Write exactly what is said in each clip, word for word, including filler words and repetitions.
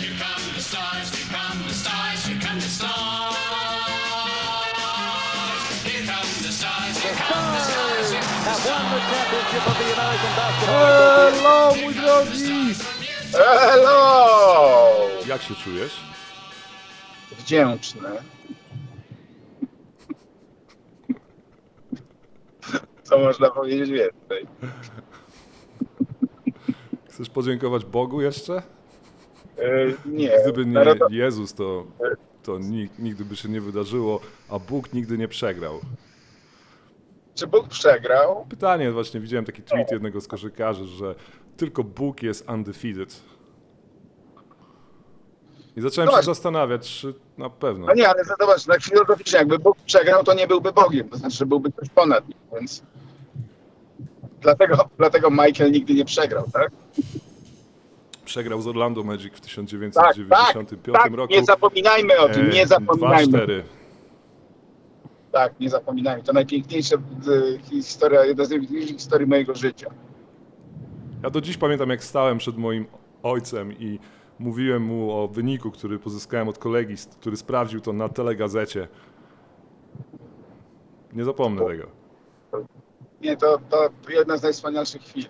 Hello, mój drogi! Hello! Jak się czujesz? Wdzięczny. Co można powiedzieć więcej? Chcesz podziękować Bogu jeszcze? Yy, nie. Gdyby nie Narodo- Jezus, to, to nig- nigdy by się nie wydarzyło, a Bóg nigdy nie przegrał. Czy Bóg przegrał? Pytanie, właśnie widziałem taki tweet jednego z koszykarzy, że tylko Bóg jest undefeated. I zacząłem No się właśnie. zastanawiać, czy na pewno. No nie, ale zobacz, tak filozoficznie, jakby Bóg przegrał, to nie byłby Bogiem, to znaczy byłby coś ponad nim, więc dlatego, dlatego Michael nigdy nie przegrał, tak? Przegrał z Orlando Magic w tysiąc Tak, dziewięćset tak, dziewięćdziesiątym piątym tak, roku. nie zapominajmy o tym, nie E, dwa zapominajmy. cztery. Tak, nie zapominajmy. To najpiękniejsza y, historia, jedna z najpiękniejszych historii mojego życia. Ja do dziś pamiętam, jak stałem przed moim ojcem i mówiłem mu o wyniku, który pozyskałem od kolegi, który sprawdził to na telegazecie. Nie zapomnę tego. Nie, to, to jedna z najwspanialszych chwil.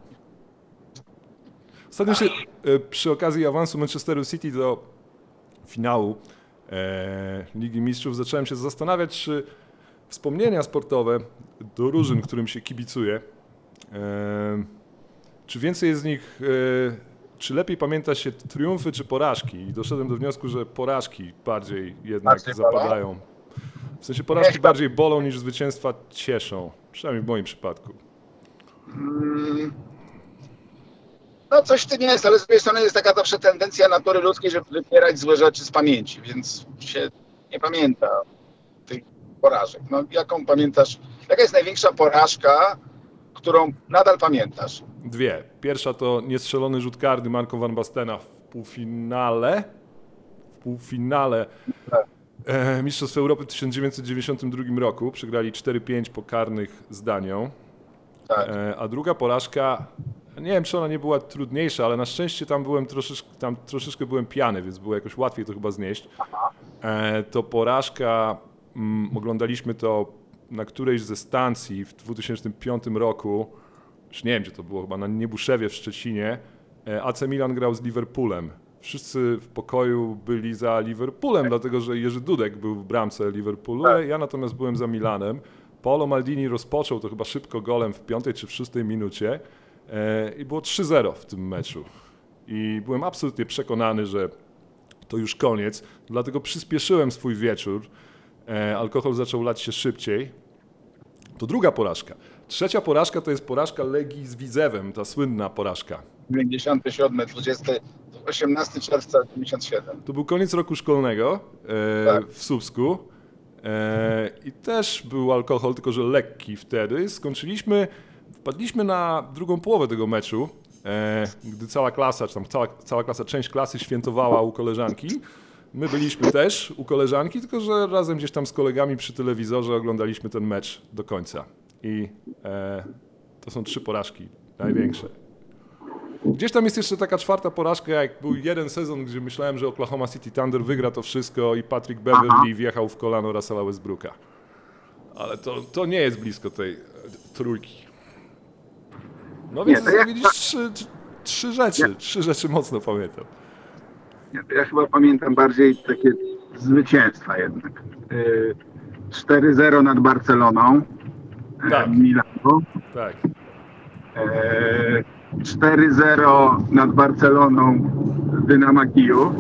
Ostatnio się e, przy okazji awansu Manchesteru City do finału e, Ligi Mistrzów zacząłem się zastanawiać, czy wspomnienia sportowe do drużyn, którym się kibicuje, e, czy więcej jest z nich, e, czy lepiej pamięta się triumfy czy porażki? I doszedłem do wniosku, że porażki bardziej jednak Bardziej bolą? zapadają. W sensie porażki Niech tam- bardziej bolą niż zwycięstwa cieszą. Przynajmniej w moim przypadku. Mm. No coś w tym jest, ale z drugiej strony jest taka zawsze tendencja natury ludzkiej, żeby wypierać złe rzeczy z pamięci, więc się nie pamięta tych porażek. No jaką pamiętasz, jaka jest największa porażka, którą nadal pamiętasz? Dwie. Pierwsza to niestrzelony rzut karny Marco Van Bastena w półfinale. W półfinale e, Mistrzostw Europy w tysiąc dziewięćset dziewięćdziesiątym drugim roku. Przegrali cztery pięć po karnych z Danią. Tak. E, a druga porażka, nie wiem czy ona nie była trudniejsza, ale na szczęście tam byłem troszeczkę, tam troszeczkę byłem pijany, więc było jakoś łatwiej to chyba znieść. E, to porażka, mm, oglądaliśmy to na którejś ze stacji w dwutysięcznym piątym roku. Już nie wiem, gdzie to było, chyba na Niebuszewie w Szczecinie. A C Milan grał z Liverpoolem. Wszyscy w pokoju byli za Liverpoolem, dlatego że Jerzy Dudek był w bramce Liverpoolu, Tak. ja natomiast byłem za Milanem. Paolo Maldini rozpoczął to chyba szybko golem w piątej czy w szóstej minucie i było trzy zero w tym meczu. I byłem absolutnie przekonany, że to już koniec, dlatego przyspieszyłem swój wieczór. Alkohol zaczął lać się szybciej. To druga porażka. Trzecia porażka to jest porażka Legii z Widzewem, ta słynna porażka. dziewięćdziesiąty siódmy, dwudziesty, osiemnastego czerwca dziewięćdziesiątego siódmego. To był koniec roku szkolnego e, Tak. w Słupsku e, i też był alkohol, tylko że lekki wtedy. Skończyliśmy, wpadliśmy na drugą połowę tego meczu, e, gdy cała klasa, czy tam cała, cała klasa, część klasy świętowała u koleżanki. My byliśmy też u koleżanki, tylko że razem gdzieś tam z kolegami przy telewizorze oglądaliśmy ten mecz do końca. I e, to są trzy porażki, największe. Gdzieś tam jest jeszcze taka czwarta porażka, jak był jeden sezon, gdzie myślałem, że Oklahoma City Thunder wygra to wszystko i Patrick Beverley wjechał w kolano Russella Westbrooka. Ale to, to nie jest blisko tej e, trójki. No więc to ja- widzisz, trzy, trzy, trzy rzeczy, trzy rzeczy mocno pamiętam. Ja, ja chyba pamiętam bardziej takie zwycięstwa jednak. Yy, cztery zero nad Barceloną, Tak. e, Milanu. Tak. E, cztery zero nad Barceloną Dynama Kijów.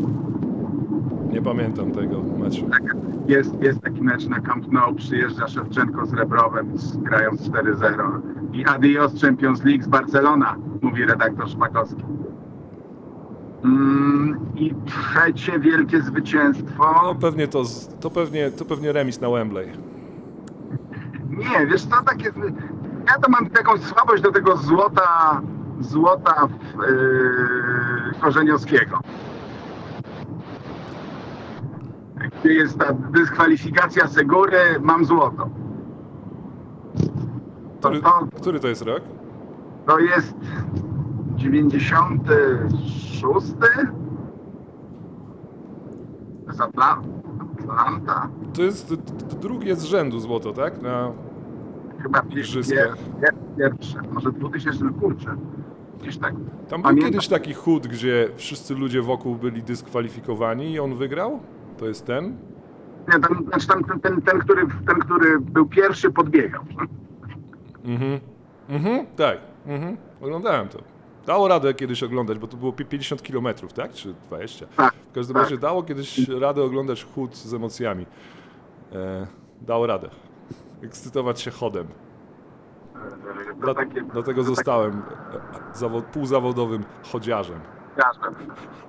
Nie pamiętam tego meczu. Jest, jest taki mecz na Camp Nou, przyjeżdża Szewczenko z Rebrowem, grają cztery zero. I adios Champions League z Barcelona, mówi redaktor Szpakowski. Mm, I trzecie wielkie zwycięstwo. No pewnie to, z- to, pewnie, to pewnie remis na Wembley. Nie, wiesz co, takie... Ja to mam taką słabość do tego złota, złota yy, Korzeniowskiego. Gdzie jest ta dyskwalifikacja Segury, mam złoto. To, Który, to, który to jest rok? to jest dziewięćdziesiąty szósty? Z Atla- Atlanta. To jest d- d- drugie z rzędu złoto, tak? Na Chyba pier- igrzyskach. pier- pierwsze, może dwutysięczny, kurczę. Gdzieś tak. Tam był Pamiętam. kiedyś taki chód, gdzie wszyscy ludzie wokół byli dyskwalifikowani i on wygrał? To jest ten? Nie, ten, znaczy tam, ten, ten, ten, który, ten, który był pierwszy, podbiegał. Mhm. Mhm, tak. Mhm. Oglądałem to. Dało radę kiedyś oglądać, bo to było pi- pięćdziesiąt kilometrów, tak? Czy dwadzieścia? Tak, W każdym tak. razie dało kiedyś radę oglądać chód z emocjami. E, dało radę. Ekscytować się chodem. To Dla, takie, dlatego to zostałem e, zawo- półzawodowym chodziarzem. Takie,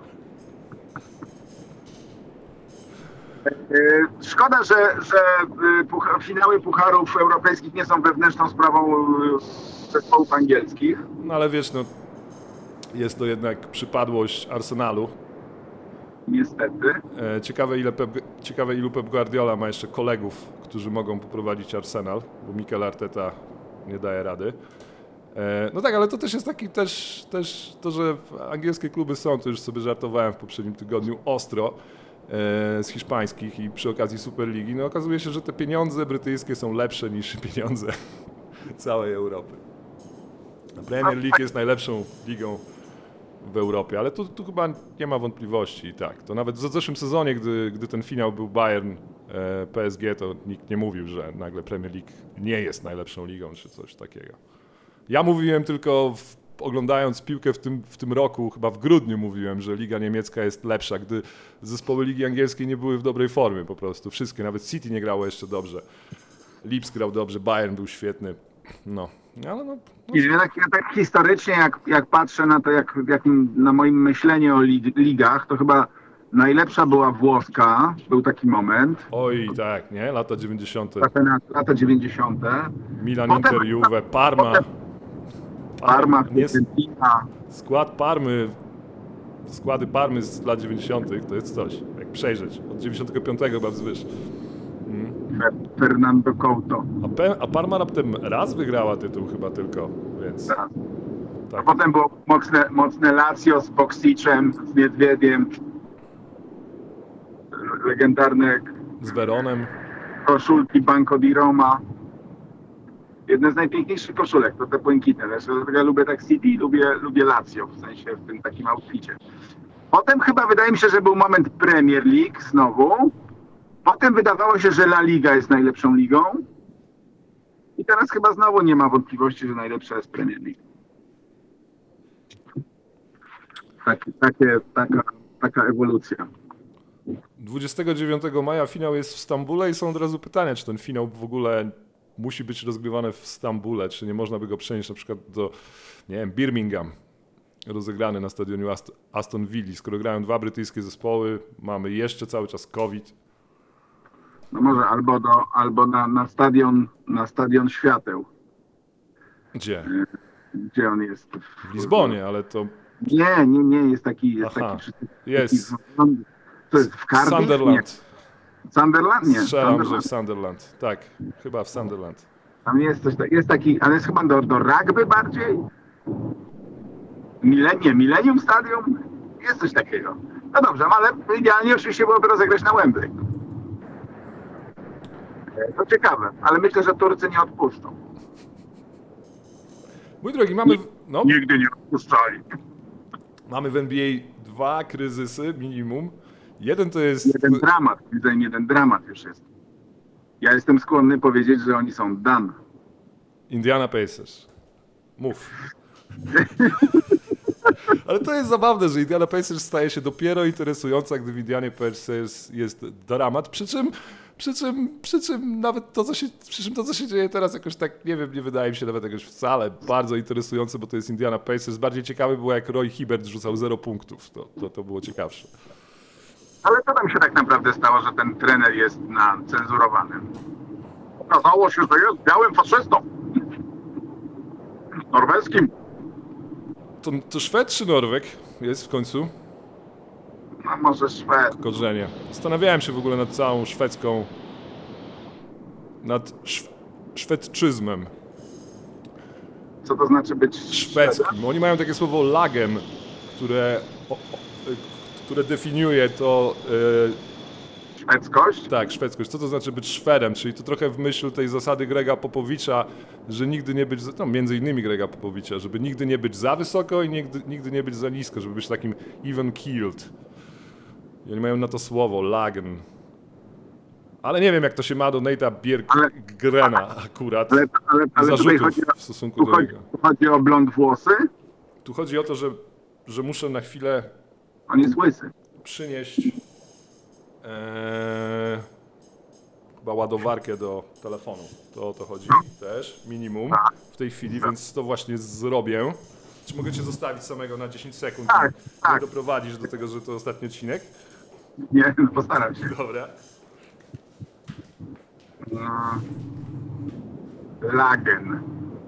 Yy, Szkoda, że, że yy, pucha- finały pucharów europejskich nie są wewnętrzną sprawą yy, zespołów angielskich. No ale wiesz, no, jest to jednak przypadłość Arsenalu. Niestety. E, ciekawe, ile Pep, ciekawe ilu Pep Guardiola ma jeszcze kolegów, którzy mogą poprowadzić Arsenal, bo Mikel Arteta nie daje rady. E, no tak, ale to też jest taki też, też to, że angielskie kluby są, to już sobie żartowałem w poprzednim tygodniu, ostro e, z hiszpańskich i przy okazji Superligi. No okazuje się, że te pieniądze brytyjskie są lepsze niż pieniądze całej Europy. Premier League jest najlepszą ligą w Europie, ale tu, tu chyba nie ma wątpliwości. Tak, to nawet w zeszłym sezonie, gdy, gdy ten finał był Bayern e, P S G, to nikt nie mówił, że nagle Premier League nie jest najlepszą ligą, czy coś takiego. Ja mówiłem tylko, w, oglądając piłkę w tym, w tym roku, chyba w grudniu mówiłem, że Liga Niemiecka jest lepsza, gdy zespoły Ligi Angielskiej nie były w dobrej formie po prostu. Wszystkie, nawet City nie grało jeszcze dobrze. Leeds grał dobrze, Bayern był świetny. No, ale no... no I tak, tak historycznie, jak, jak patrzę na to, jak, jakim, na moim myśleniu o lig, ligach, to chyba najlepsza była włoska, był taki moment, Oj, tak, nie? Lata dziewięćdziesiąte. lata, lata dziewięćdziesiąte. Milan, Potem- Inter, Juve, Parma. potem Parma, Nie, Fiorentina. skład Parmy, składy Parmy z lat dziewięćdziesiątych to jest coś, jak przejrzeć. Od dziewięćdziesiątego piątego chyba wzwyż. Fer- Fernando Couto. A, Pe- a Parma raptem raz wygrała tytuł chyba tylko, więc Tak. A tak. potem było mocne, mocne Lazio z Boksicem, z Niedwiediem. Legendarne Z Veronem. koszulki Banco di Roma. Jedne z najpiękniejszych koszulek, to te błękitne. Zresztą dlatego ja lubię tak City i lubię, lubię Lazio, w sensie w tym takim outficie. Potem chyba wydaje mi się, że był moment Premier League znowu. Potem wydawało się, że La Liga jest najlepszą ligą. I teraz chyba znowu nie ma wątpliwości, że najlepsza jest Premier League. Tak, takie, taka, taka ewolucja. dwudziestego dziewiątego maja finał jest w Stambule i są od razu pytania, czy ten finał w ogóle musi być rozgrywany w Stambule, czy nie można by go przenieść na przykład do, nie wiem, Birmingham, rozegrany na stadionie Ast- Aston Villa. Skoro grają dwa brytyjskie zespoły, mamy jeszcze cały czas COVID. No może albo, do, albo na, na, stadion, na stadion Świateł, Gdzie? gdzie on jest. W Lizbonie, ale to Nie, nie, nie, jest taki... Jest Aha, taki, taki jest. to jest w Cardiff? Sunderland. Nie. Sunderland? Nie. Strzelam, że w Sunderland. Sunderland. Tak, chyba w Sunderland. Tam jest coś, tak- jest taki, ale jest chyba do, do rugby bardziej? Millennium, Millennium Stadium? Jest coś takiego. No dobrze, no ale idealnie oczywiście byłoby rozegrać na Wembley. E, To ciekawe, ale myślę, że Turcy nie odpuszczą. Mój drogi, mamy, w- no, Nigdy nie odpuszczali. mamy w N B A dwa kryzysy minimum. Jeden to jest... Jeden dramat, widzę, jeden dramat już jest. Ja jestem skłonny powiedzieć, że oni są done. Indiana Pacers. Mów. Ale to jest zabawne, że Indiana Pacers staje się dopiero interesująca, gdy w Indianie Pacers jest dramat, przy czym, przy czym, przy czym nawet to, co się, przy czym to, co się dzieje teraz jakoś tak, nie wiem, nie wydaje mi się nawet jakoś wcale bardzo interesujące, bo to jest Indiana Pacers. Bardziej ciekawe było, jak Roy Hibbert rzucał zero punktów. To, to, to było ciekawsze. Ale co tam się tak naprawdę stało, że ten trener jest na cenzurowanym? Okazało się, że jest białym faszystą. Norweskim. To, to Szwed czy Norweg jest w końcu? No może Szwed. Korzenie. Zastanawiałem się w ogóle nad całą szwedzką, nad szw- szwedczyzmem Co to znaczy być szwedzkim. Oni mają takie słowo lagen, które, o, o, które definiuje to, szwedzkość? Tak, szwedzkość. Co to znaczy być Szwedem? Czyli to trochę w myśl tej zasady Grega Popowicza, że nigdy nie być, za- no między innymi Grega Popowicza, żeby nigdy nie być za wysoko i nigdy, nigdy nie być za nisko, żeby być takim even keeled. I oni mają na to słowo, lagen. Ale nie wiem, jak to się ma do Nate'a Bjerkgrena akurat. Ale, ale, ale tutaj Zarzutów chodzi, w stosunku tu do chodzi, niego. tu chodzi o blond włosy? Tu chodzi o to, że, że muszę na chwilę On jest łysy. przynieść e, chyba ładowarkę do telefonu. To o to chodzi też, minimum w tej chwili, więc to właśnie zrobię. Czy mogę cię zostawić samego na dziesięć sekund? Tak, i tak. doprowadzisz do tego, że to ostatni odcinek? Nie, no postaram się. Dobra. No. Lagen.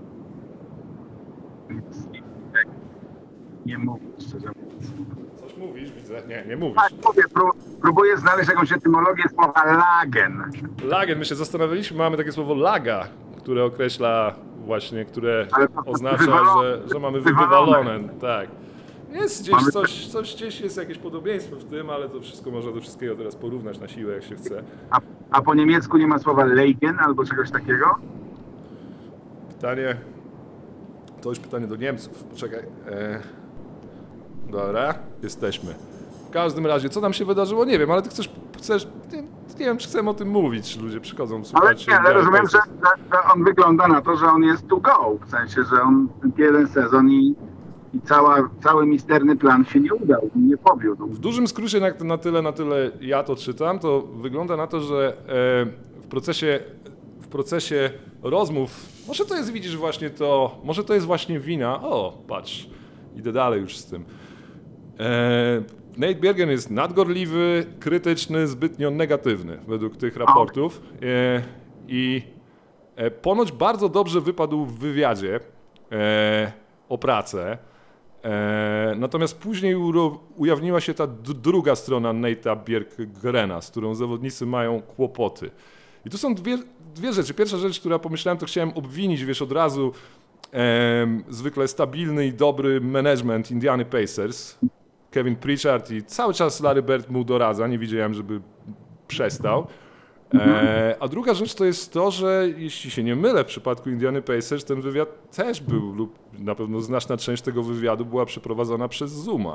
Nic nie- Nie mówię, szczerze mówiąc. Coś mówisz, widzę. Nie, nie mówisz. Tak, mówię, pró- próbuję znaleźć jakąś etymologię słowa lagen. Lagen, my się zastanawialiśmy, mamy takie słowo laga, które określa właśnie, które Ale to oznacza, wywalone. że, że mamy Wywalone. wywalone. Tak. Jest gdzieś Mamy- coś, coś, gdzieś jest jakieś podobieństwo w tym, ale to wszystko można do wszystkiego teraz porównać na siłę, jak się chce. A, a po niemiecku nie ma słowa Leigen albo czegoś takiego? Pytanie, to już pytanie do Niemców. Poczekaj. E, dobra, jesteśmy. W każdym razie, co nam się wydarzyło, nie wiem, ale ty chcesz, chcesz nie, nie wiem, czy chcemy o tym mówić, czy ludzie przychodzą Ale słuchać. nie, ale rozumiem, że, że, że on wygląda na to, że on jest to go. W sensie, że on jeden sezon i, i cała, cały misterny plan się nie udał, nie powiódł. W dużym skrócie, na, na tyle, na tyle ja to czytam, to wygląda na to, że e, w procesie, w procesie rozmów, może to jest, widzisz właśnie to, może to jest właśnie wina, o, patrz, idę dalej już z tym. E, Nate Bjergen jest nadgorliwy, krytyczny, zbytnio negatywny według tych raportów e, i e, ponoć bardzo dobrze wypadł w wywiadzie e, o pracę. E, natomiast później uro, ujawniła się ta d- druga strona Nate'a Bjerkgrena, z którą zawodnicy mają kłopoty. I tu są dwie, dwie rzeczy. Pierwsza rzecz, która pomyślałem, to chciałem obwinić, wiesz, od razu em, zwykle stabilny i dobry management Indiany Pacers. Kevin Pritchard i cały czas Larry Bird mu doradza, nie widziałem, żeby przestał. E, a druga rzecz to jest to, że jeśli się nie mylę, w przypadku Indiany Pacers ten wywiad też był, lub na pewno znaczna część tego wywiadu była przeprowadzona przez Zooma.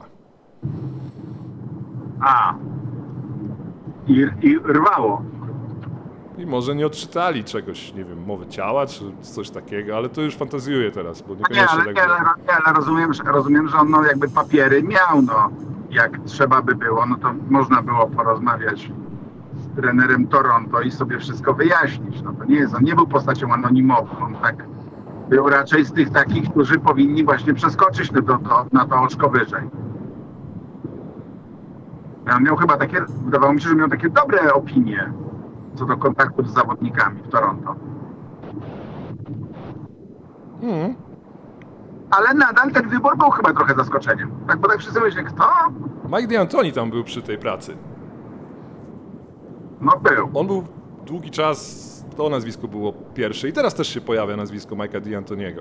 A. I, i rwało. I może nie odczytali czegoś, nie wiem, mowy ciała czy coś takiego, ale to już fantazjuję teraz, bo Nie, niekoniecznie ale, tak nie, było. ale, nie, ale rozumiem, że, rozumiem, że on no, jakby papiery miał, no. Jak trzeba by było, no to można było porozmawiać z trenerem Toronto i sobie wszystko wyjaśnić. No to nie jest, on nie był postacią anonimową, on tak był raczej z tych takich, którzy powinni właśnie przeskoczyć na to, to, na to oczko wyżej. On miał chyba takie, wydawało mi się, że miał takie dobre opinie co do kontaktów z zawodnikami w Toronto. Mhm. Ale nadal ten wybór był chyba trochę zaskoczeniem. Tak, bo tak wszyscy myśleli, kto? Mike D'Antoni tam był przy tej pracy. No był. On był długi czas, to nazwisko było pierwsze i teraz też się pojawia nazwisko Mike'a D'Antoniego.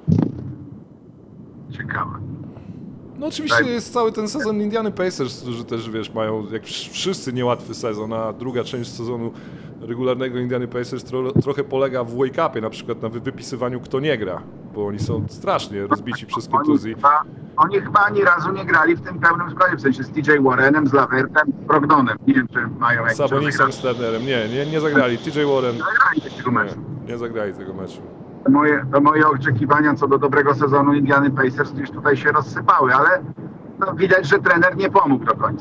Ciekawe. No oczywiście Tak. jest cały ten sezon Indiany Pacers, którzy też, wiesz, mają jak wsz- wszyscy niełatwy sezon, a druga część sezonu regularnego Indiany Pacers tro, trochę polega w wake-upie, na przykład na wy- wypisywaniu kto nie gra, bo oni są strasznie rozbici przez Oni kontuzji. chyba, oni chyba ani razu nie grali w tym pełnym składzie, w sensie z T J Warrenem, z Lavertem, z Brogdonem. Nie wiem, czy mają jakieś... Sabonisem, Sternerem, nie, nie, nie zagrali. T J Warren, Nie zagrali takiego meczu. nie, nie zagrali tego meczu. To moje, to moje oczekiwania co do dobrego sezonu Indiany Pacers gdzieś tutaj się rozsypały, ale no, widać, że trener nie pomógł do końca.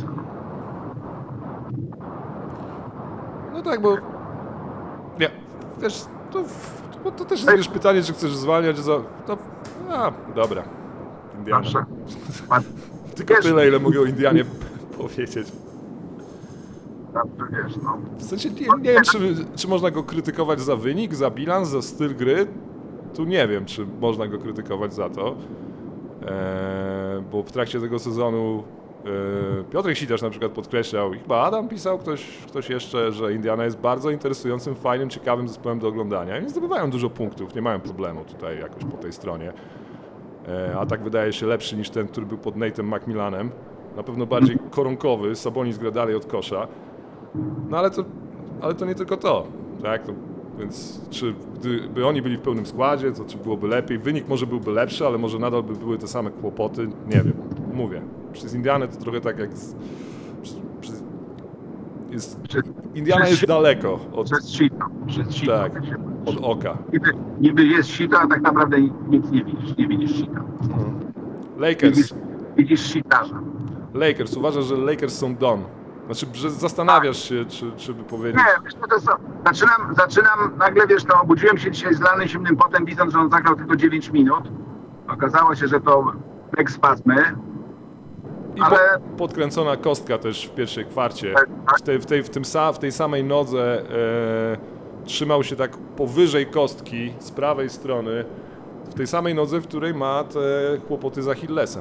No tak, bo nie, wiesz, to, to, to też jest wiesz, pytanie, czy chcesz zwalniać za... To, a, dobra, Indiana. Proszę. Tylko Wiesz, tyle, ile mogę o Indianie powiedzieć. Dobrze, wiesz, no. W sensie nie, nie wiem, czy, czy można go krytykować za wynik, za bilans, za styl gry. Tu nie wiem, czy można go krytykować za to. Eee, bo w trakcie tego sezonu e, Piotrek Sitarz na przykład podkreślał, i chyba Adam pisał, ktoś, ktoś jeszcze, że Indiana jest bardzo interesującym, fajnym, ciekawym zespołem do oglądania. I zdobywają dużo punktów, nie mają problemu tutaj jakoś po tej stronie. E, atak wydaje się lepszy niż ten, który był pod Nate'em McMillanem. Na pewno bardziej koronkowy, Sabonis gra dalej od kosza. No ale to, ale to nie tylko to, tak? To, więc czy gdyby oni byli w pełnym składzie, to czy byłoby lepiej? Wynik może byłby lepszy, ale może nadal by były te same kłopoty. Nie wiem, mówię. Przez Indianę to trochę tak jak z, przez, przez, jest, Indiana przez jest sito. daleko od, Przez sito. Przez sito. tak, tak się mówi. od oka. Niby, niby jest sito, a tak naprawdę nic nie widzisz. Nie widzisz sita. Lakers, Widzisz, widzisz sitarza. Lakers, uważasz, że Lakers są done. Znaczy, że zastanawiasz się, czy, czy by powiedzieć... Nie, wiesz, to jest, zaczynam, zaczynam, nagle wiesz, no obudziłem się dzisiaj zlany zimnym potem, widząc, że on zagrał tylko dziewięć minut. Okazało się, że to lek spazmy. I ale- po, podkręcona kostka też w pierwszej kwarcie. Tak, tak. W tej, w tej, w tym sa, w tej samej nodze e, trzymał się tak powyżej kostki z prawej strony. W tej samej nodze, w której ma te kłopoty z Achillesem.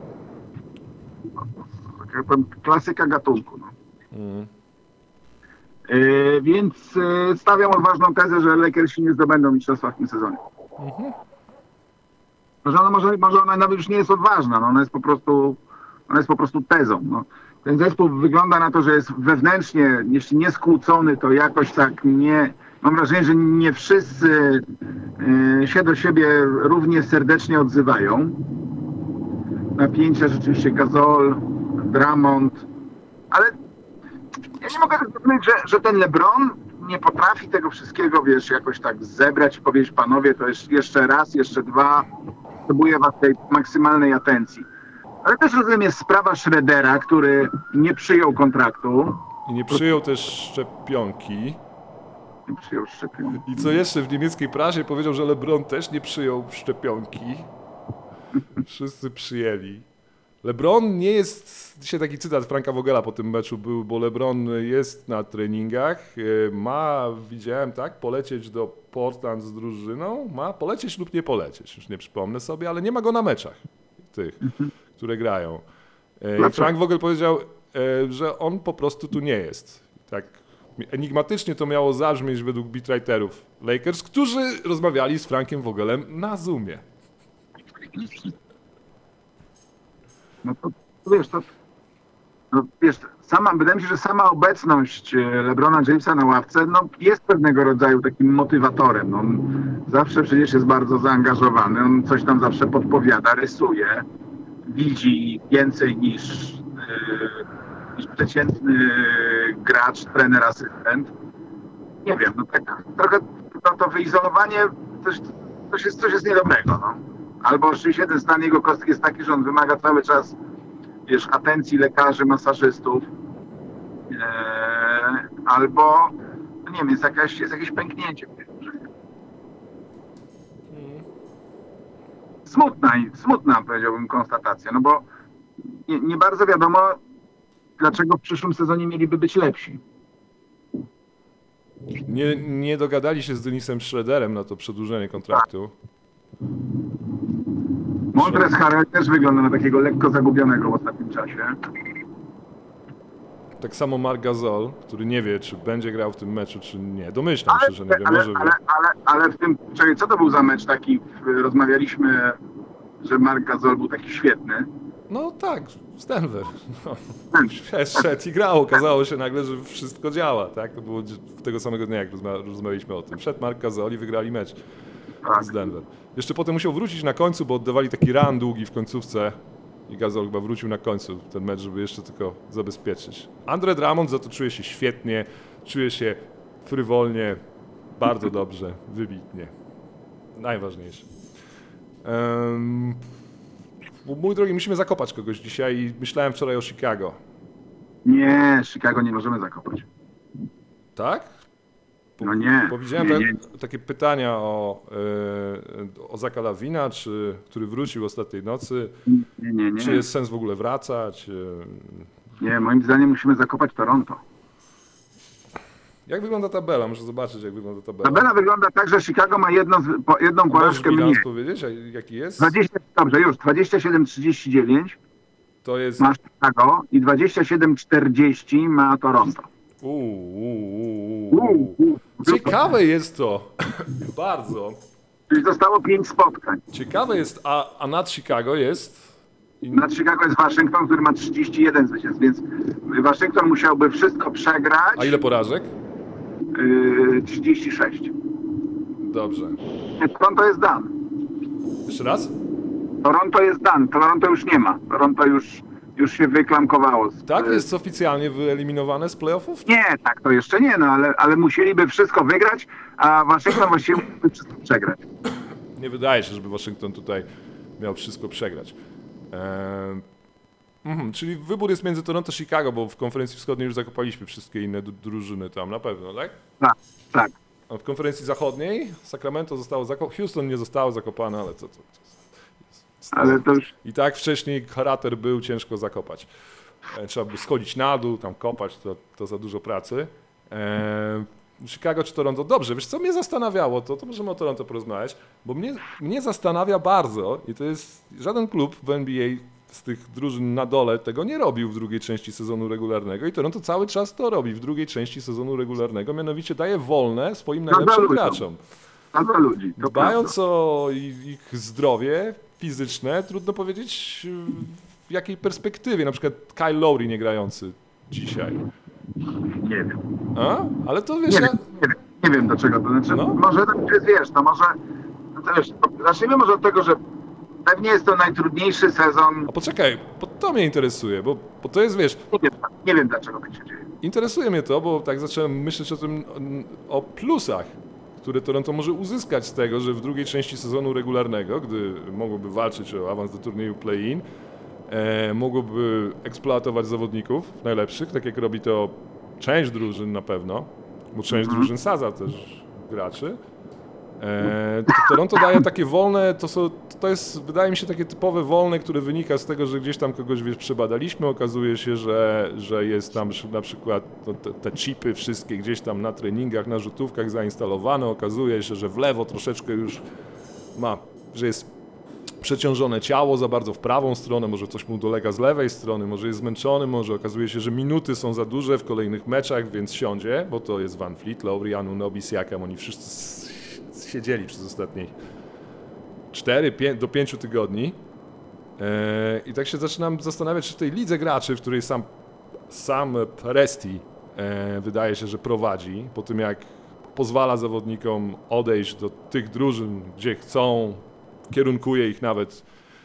Tak jak powiem, klasyka gatunku. No. Mm. Yy, więc yy, stawiam odważną tezę, że Lakersi nie zdobędą mistrzostwa w tym sezonie. Mhm. Może ona, może, może ona nawet już nie jest odważna, no ona jest po prostu, ona jest po prostu tezą. No. Ten zespół wygląda na to, że jest wewnętrznie, jeśli nie skłócony, to jakoś tak nie... Mam wrażenie, że nie wszyscy yy, się do siebie równie serdecznie odzywają. Napięcia rzeczywiście Gasol, Drummond, ale ja nie mogę zrozumieć, że, że ten LeBron nie potrafi tego wszystkiego, wiesz, jakoś tak zebrać i powiedzieć, panowie, to jest jeszcze raz, jeszcze dwa, potrzebuję was tej maksymalnej atencji. Ale też rozumiem, jest sprawa Schroedera, który nie przyjął kontraktu. I nie przyjął też szczepionki. Nie przyjął szczepionki. I co jeszcze w niemieckiej prasie powiedział, że LeBron też nie przyjął szczepionki. Wszyscy przyjęli. LeBron nie jest, dzisiaj taki cytat Franka Vogela po tym meczu był, bo LeBron jest na treningach, ma, widziałem tak, polecieć do Portland z drużyną, ma polecieć lub nie polecieć, już nie przypomnę sobie, ale nie ma go na meczach tych, które grają. I Frank Vogel powiedział, że on po prostu tu nie jest. Tak enigmatycznie to miało zabrzmieć według beatwriterów Lakers, którzy rozmawiali z Frankiem Vogelem na Zoomie. No to wiesz, to no, wiesz, sama, wydaje mi się, że sama obecność LeBrona Jamesa na ławce no, jest pewnego rodzaju takim motywatorem. No, on zawsze przecież jest bardzo zaangażowany, on coś tam zawsze podpowiada, rysuje, widzi więcej niż, yy, niż przeciętny gracz, trener, asystent. Nie wiem, no tak trochę to, to wyizolowanie coś, coś, jest, coś jest niedobrego. No. Albo rzeczywiście ten stan jego kostki jest taki, że on wymaga cały czas, wiesz, atencji lekarzy, masażystów. Eee, albo, no nie wiem, jest, jakaś, jest jakieś pęknięcie. Smutna, smutna powiedziałbym konstatacja, no bo nie, nie bardzo wiadomo, dlaczego w przyszłym sezonie mieliby być lepsi. Nie, nie dogadali się z Denisem Schroederem na to przedłużenie kontraktu. Montrezl Harrell też wygląda na takiego lekko zagubionego w ostatnim czasie. Tak samo Marc Gasol, który nie wie, czy będzie grał w tym meczu, czy nie. Domyślam Ale, się, że nie wie, ale, może ale, wie. ale, ale w tym, czekaj, co to był za mecz taki, rozmawialiśmy, że Marc Gasol był taki świetny. No tak, z Denver. No. Szedł i grał, okazało się nagle, że wszystko działa, tak? To było tego samego dnia, jak rozma- rozmawialiśmy o tym. Wszedł Marc Gasol i wygrali mecz Tak. z Denver. Jeszcze potem musiał wrócić na końcu, bo oddawali taki run długi w końcówce i Gasol chyba wrócił na końcu ten mecz, żeby jeszcze tylko zabezpieczyć. Andre Drummond za to czuje się świetnie, czuje się frywolnie, bardzo dobrze, wybitnie. Najważniejsze. Um, mój drogi, musimy zakopać kogoś dzisiaj. Myślałem wczoraj o Chicago. Nie, Chicago nie możemy zakopać. Tak? No nie. Bo widziałem nie, ta, nie. takie pytania o, e, o Zaka Lawina, czy, który wrócił ostatniej nocy. Nie, nie, nie. Czy jest sens w ogóle wracać? E, Nie, moim zdaniem musimy zakopać Toronto. Jak wygląda tabela? Muszę zobaczyć, jak wygląda tabela. Tabela wygląda tak, że Chicago ma jedno, z- po- jedną A możesz porażkę mniej. bilans powiedzieć, a jaki jest? dwadzieścia, dobrze, już, dwadzieścia siedem trzydzieści dziewięć To jest... ma Chicago i dwadzieścia siedem czterdzieści ma Toronto. Uuu, uuu, Uu, uuu. uu. Ciekawe jest to. Bardzo. Czyli zostało pięć spotkań. Ciekawe jest, a, a nad Chicago jest... Nad Chicago jest Waszyngton, który ma trzydzieści jeden zwycięstw, więc Waszyngton musiałby wszystko przegrać. A ile porażek? Yy, trzydzieści sześć. Dobrze. Toronto jest dan. Jeszcze raz? Toronto jest dan. Toronto już nie ma. Toronto już, już się wyklamkowało. Z, Tak? Jest oficjalnie wyeliminowane z playoffów? Nie, tak to jeszcze nie, no ale, ale musieliby wszystko wygrać, a Waszyngton właściwie musiałby wszystko przegrać. Nie wydaje się, żeby Waszyngton tutaj miał wszystko przegrać. Eee, mhm, czyli wybór jest między Toronto a Chicago, bo w konferencji wschodniej już zakopaliśmy wszystkie inne d- drużyny tam, na pewno, tak? Tak, tak. A w konferencji zachodniej Sacramento zostało zakopane, Houston nie zostało zakopane, ale to... to, to Ale to już... I tak wcześniej krater był, ciężko zakopać. E, trzeba by schodzić na dół, tam kopać, to, to za dużo pracy. E, Chicago czy Toronto? Dobrze, wiesz co mnie zastanawiało, to, to możemy o Toronto porozmawiać, bo mnie, mnie zastanawia bardzo i to jest, żaden klub w N B A z tych drużyn na dole tego nie robił w drugiej części sezonu regularnego i Toronto cały czas to robi w drugiej części sezonu regularnego, mianowicie daje wolne swoim najlepszym graczom. No to ludzi. To Dbając o ich zdrowie fizyczne, trudno powiedzieć w jakiej perspektywie, na przykład Kyle Lowry nie grający dzisiaj. Nie wiem. A? Ale to wiesz, Nie, ja... wiem, nie, wiem, nie wiem do czego to znaczy. No. Może to jest, wiesz, no może. No to wiesz, zacznijmy może od tego, że pewnie jest to najtrudniejszy sezon. A poczekaj, bo to mnie interesuje, bo, bo to jest, wiesz, Nie wiem, nie wiem dlaczego tak się dzieje. interesuje mnie to, bo tak zacząłem myśleć o tym, o plusach, które Toronto może uzyskać z tego, że w drugiej części sezonu regularnego, gdy mogłoby walczyć o awans do turnieju play-in, e, mogłoby eksploatować zawodników najlepszych, tak jak robi to część drużyn na pewno, bo część drużyn sadza też graczy. E, to Toronto daje takie wolne, to, są, to jest, wydaje mi się, takie typowe wolne, które wynika z tego, że gdzieś tam kogoś, wiesz, przebadaliśmy, okazuje się, że, że jest tam na przykład no, te, te chipy wszystkie gdzieś tam na treningach, na rzutówkach zainstalowane, okazuje się, że w lewo troszeczkę już ma, że jest przeciążone ciało za bardzo w prawą stronę, może coś mu dolega z lewej strony, może jest zmęczony, może okazuje się, że minuty są za duże w kolejnych meczach, więc siądzie, bo to jest Van Fleet, Lowry, Anunoby, Siakam, oni wszyscy siedzieli przez ostatnie cztery do pięciu tygodni i tak się zaczynam zastanawiać, czy w tej lidze graczy, w której sam, sam Presti wydaje się, że prowadzi, po tym jak pozwala zawodnikom odejść do tych drużyn, gdzie chcą, kierunkuje ich nawet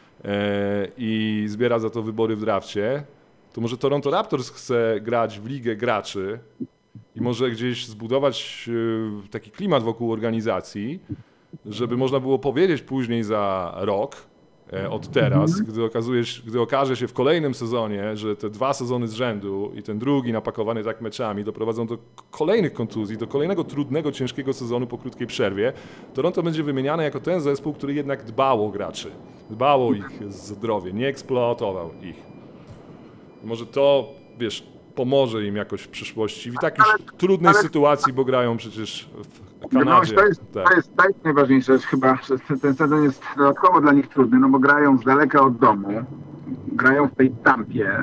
i zbiera za to wybory w drafcie, to może Toronto Raptors chce grać w ligę graczy i może gdzieś zbudować taki klimat wokół organizacji, żeby można było powiedzieć później za rok, od teraz, gdy, okazuje się, gdy okaże się w kolejnym sezonie, że te dwa sezony z rzędu i ten drugi napakowany tak meczami doprowadzą do kolejnych kontuzji, do kolejnego trudnego, ciężkiego sezonu po krótkiej przerwie, Toronto będzie wymieniane jako ten zespół, który jednak dbał o graczy, dbał o ich zdrowie, nie eksploatował ich. Może to, wiesz, pomoże im jakoś w przyszłości w tak już Ale- trudnej ale- sytuacji, bo grają przecież w No, Kanadzie. to, jest, Tak. to, jest, to jest najważniejsza rzecz chyba, że ten- ten sezon jest dodatkowo dla nich trudny, no bo grają z daleka od domu, grają w tej Tampie.